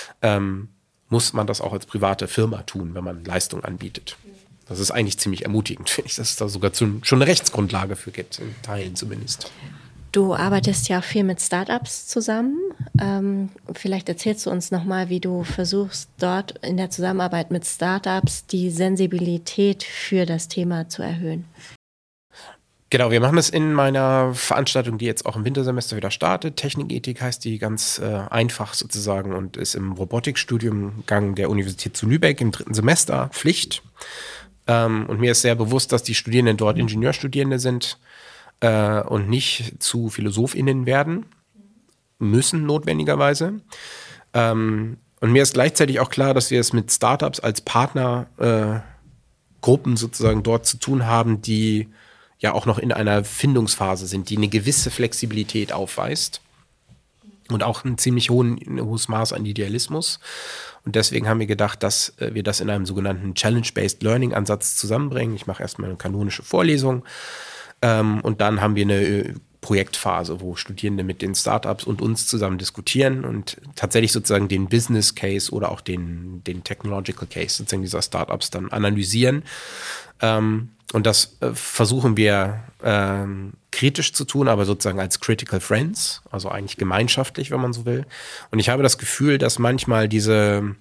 muss man das auch als private Firma tun, wenn man Leistung anbietet. Das ist eigentlich ziemlich ermutigend, finde ich, dass es da sogar schon eine Rechtsgrundlage für gibt, in Teilen zumindest. Du arbeitest ja viel mit Startups zusammen. Vielleicht erzählst du uns nochmal, wie du versuchst, dort in der Zusammenarbeit mit Startups die Sensibilität für das Thema zu erhöhen. Genau, wir machen das in meiner Veranstaltung, die jetzt auch im Wintersemester wieder startet. Technikethik heißt die, ganz einfach sozusagen, und ist im Robotikstudiumgang der Universität zu Lübeck im 3. Semester Pflicht. Und mir ist sehr bewusst, dass die Studierenden dort Ingenieurstudierende sind und nicht zu PhilosophInnen werden müssen, notwendigerweise. Und mir ist gleichzeitig auch klar, dass wir es mit Startups als Partnergruppen sozusagen dort zu tun haben, die ja auch noch in einer Findungsphase sind, die eine gewisse Flexibilität aufweist und auch ein ziemlich hohes Maß an Idealismus. Und deswegen haben wir gedacht, dass wir das in einem sogenannten Challenge-Based Learning-Ansatz zusammenbringen. Ich mache erstmal eine kanonische Vorlesung und dann haben wir eine Projektphase, wo Studierende mit den Startups und uns zusammen diskutieren und tatsächlich sozusagen den Business Case oder auch den Technological Case sozusagen dieser Startups dann analysieren. Und das versuchen wir kritisch zu tun, aber sozusagen als Critical Friends, also eigentlich gemeinschaftlich, wenn man so will. Und ich habe das Gefühl, dass manchmal diese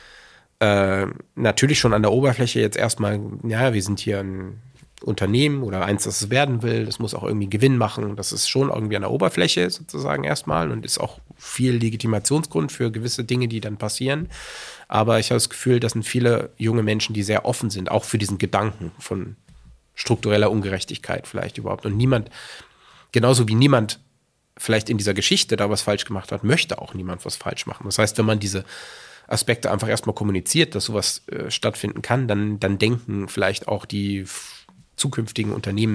natürlich schon an der Oberfläche jetzt erstmal, ja, wir sind hier ein Unternehmen oder eins, das es werden will, das muss auch irgendwie Gewinn machen. Das ist schon irgendwie an der Oberfläche sozusagen erstmal und ist auch viel Legitimationsgrund für gewisse Dinge, die dann passieren. Aber ich habe das Gefühl, das sind viele junge Menschen, die sehr offen sind, auch für diesen Gedanken von struktureller Ungerechtigkeit vielleicht überhaupt. Und niemand, genauso wie niemand vielleicht in dieser Geschichte da was falsch gemacht hat, möchte auch niemand was falsch machen. Das heißt, wenn man diese Aspekte einfach erstmal kommuniziert, dass sowas stattfinden kann, dann denken vielleicht auch die zukünftigen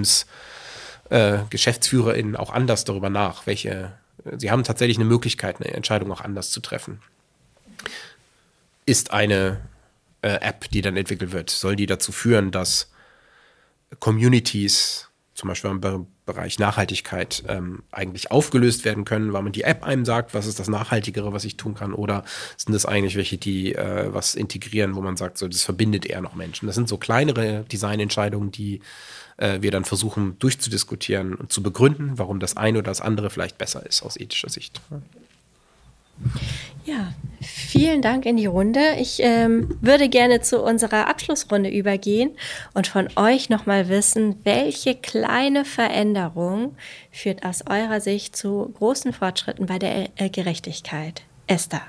GeschäftsführerInnen auch anders darüber nach, sie haben tatsächlich eine Möglichkeit, eine Entscheidung auch anders zu treffen. Ist eine App, die dann entwickelt wird, soll die dazu führen, dass Communities, zum Beispiel im Bereich Nachhaltigkeit, eigentlich aufgelöst werden können, weil man die App einem sagt, was ist das Nachhaltigere, was ich tun kann, oder sind das eigentlich welche, die was integrieren, wo man sagt, so, das verbindet eher noch Menschen. Das sind so kleinere Designentscheidungen, die wir dann versuchen durchzudiskutieren und zu begründen, warum das eine oder das andere vielleicht besser ist aus ethischer Sicht. Ja, vielen Dank in die Runde. Ich würde gerne zu unserer Abschlussrunde übergehen und von euch nochmal wissen, welche kleine Veränderung führt aus eurer Sicht zu großen Fortschritten bei der Gerechtigkeit? Esther.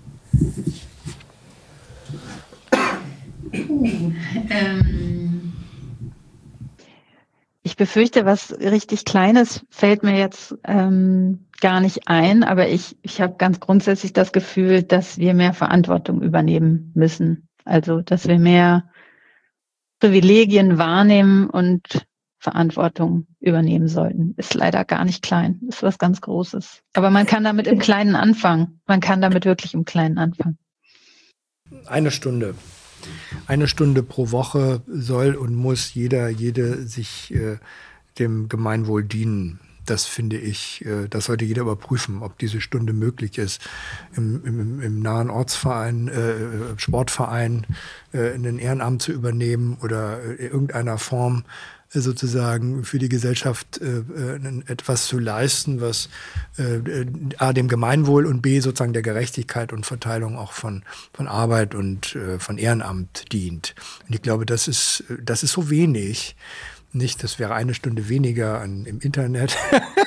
Ich befürchte, was richtig Kleines fällt mir jetzt gar nicht ein, aber ich habe ganz grundsätzlich das Gefühl, dass wir mehr Verantwortung übernehmen müssen. Also, dass wir mehr Privilegien wahrnehmen und Verantwortung übernehmen sollten. Ist leider gar nicht klein, ist was ganz Großes. Aber man kann damit im Kleinen anfangen. Man kann damit wirklich im Kleinen anfangen. 1 Stunde. 1 Stunde pro Woche soll und muss jede sich dem Gemeinwohl dienen. Das finde ich, das sollte jeder überprüfen, ob diese Stunde möglich ist. Im nahen Ortsverein, Sportverein, in ein Ehrenamt zu übernehmen oder in irgendeiner Form sozusagen für die Gesellschaft etwas zu leisten, was A, dem Gemeinwohl und B, sozusagen der Gerechtigkeit und Verteilung auch von Arbeit und von Ehrenamt dient. Und ich glaube, das ist so wenig. Nicht, das wäre 1 Stunde weniger im Internet,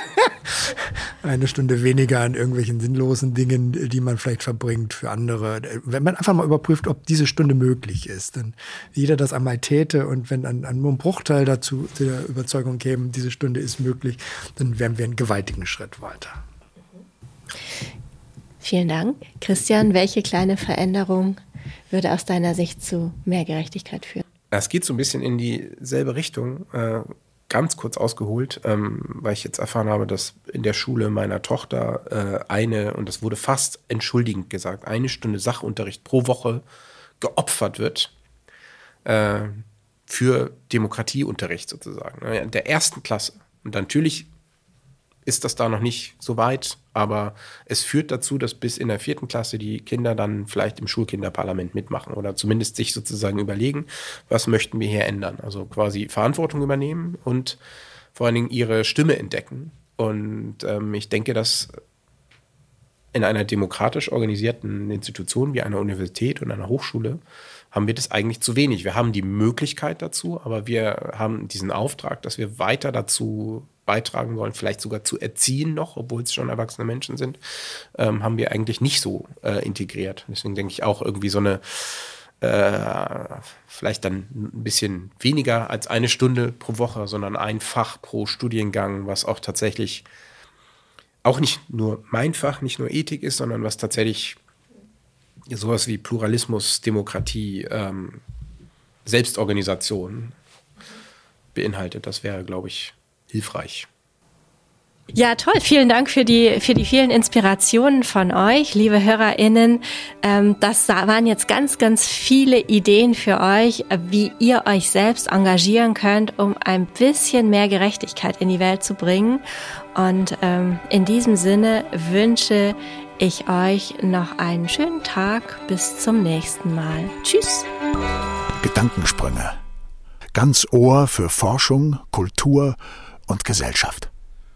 1 Stunde weniger an irgendwelchen sinnlosen Dingen, die man vielleicht verbringt für andere. Wenn man einfach mal überprüft, ob diese Stunde möglich ist, dann jeder das einmal täte und wenn nur ein Bruchteil dazu zu der Überzeugung käme, diese Stunde ist möglich, dann wären wir einen gewaltigen Schritt weiter. Vielen Dank. Christian, welche kleine Veränderung würde aus deiner Sicht zu mehr Gerechtigkeit führen? Es geht so ein bisschen in dieselbe Richtung, ganz kurz ausgeholt, weil ich jetzt erfahren habe, dass in der Schule meiner Tochter und das wurde fast entschuldigend gesagt, 1 Stunde Sachunterricht pro Woche geopfert wird für Demokratieunterricht sozusagen, in der 1. Klasse. Und natürlich ist das da noch nicht so weit, aber es führt dazu, dass bis in der 4. Klasse die Kinder dann vielleicht im Schulkinderparlament mitmachen oder zumindest sich sozusagen überlegen, was möchten wir hier ändern. Also quasi Verantwortung übernehmen und vor allen Dingen ihre Stimme entdecken. Und ich denke, dass in einer demokratisch organisierten Institution wie einer Universität und einer Hochschule haben wir das eigentlich zu wenig. Wir haben die Möglichkeit dazu, aber wir haben diesen Auftrag, dass wir weiter dazu beitragen wollen, vielleicht sogar zu erziehen noch, obwohl es schon erwachsene Menschen sind, haben wir eigentlich nicht so integriert. Deswegen denke ich auch irgendwie so eine vielleicht dann ein bisschen weniger als 1 Stunde pro Woche, sondern ein Fach pro Studiengang, was auch tatsächlich auch nicht nur mein Fach, nicht nur Ethik ist, sondern was tatsächlich sowas wie Pluralismus, Demokratie, Selbstorganisation beinhaltet. Das wäre, glaube ich, hilfreich. Ja, toll. Vielen Dank für die vielen Inspirationen von euch, liebe HörerInnen. Das waren jetzt ganz, ganz viele Ideen für euch, wie ihr euch selbst engagieren könnt, um ein bisschen mehr Gerechtigkeit in die Welt zu bringen. Und in diesem Sinne wünsche ich euch noch einen schönen Tag. Bis zum nächsten Mal. Tschüss. Gedankensprünge. Ganz Ohr für Forschung, Kultur und Gesellschaft.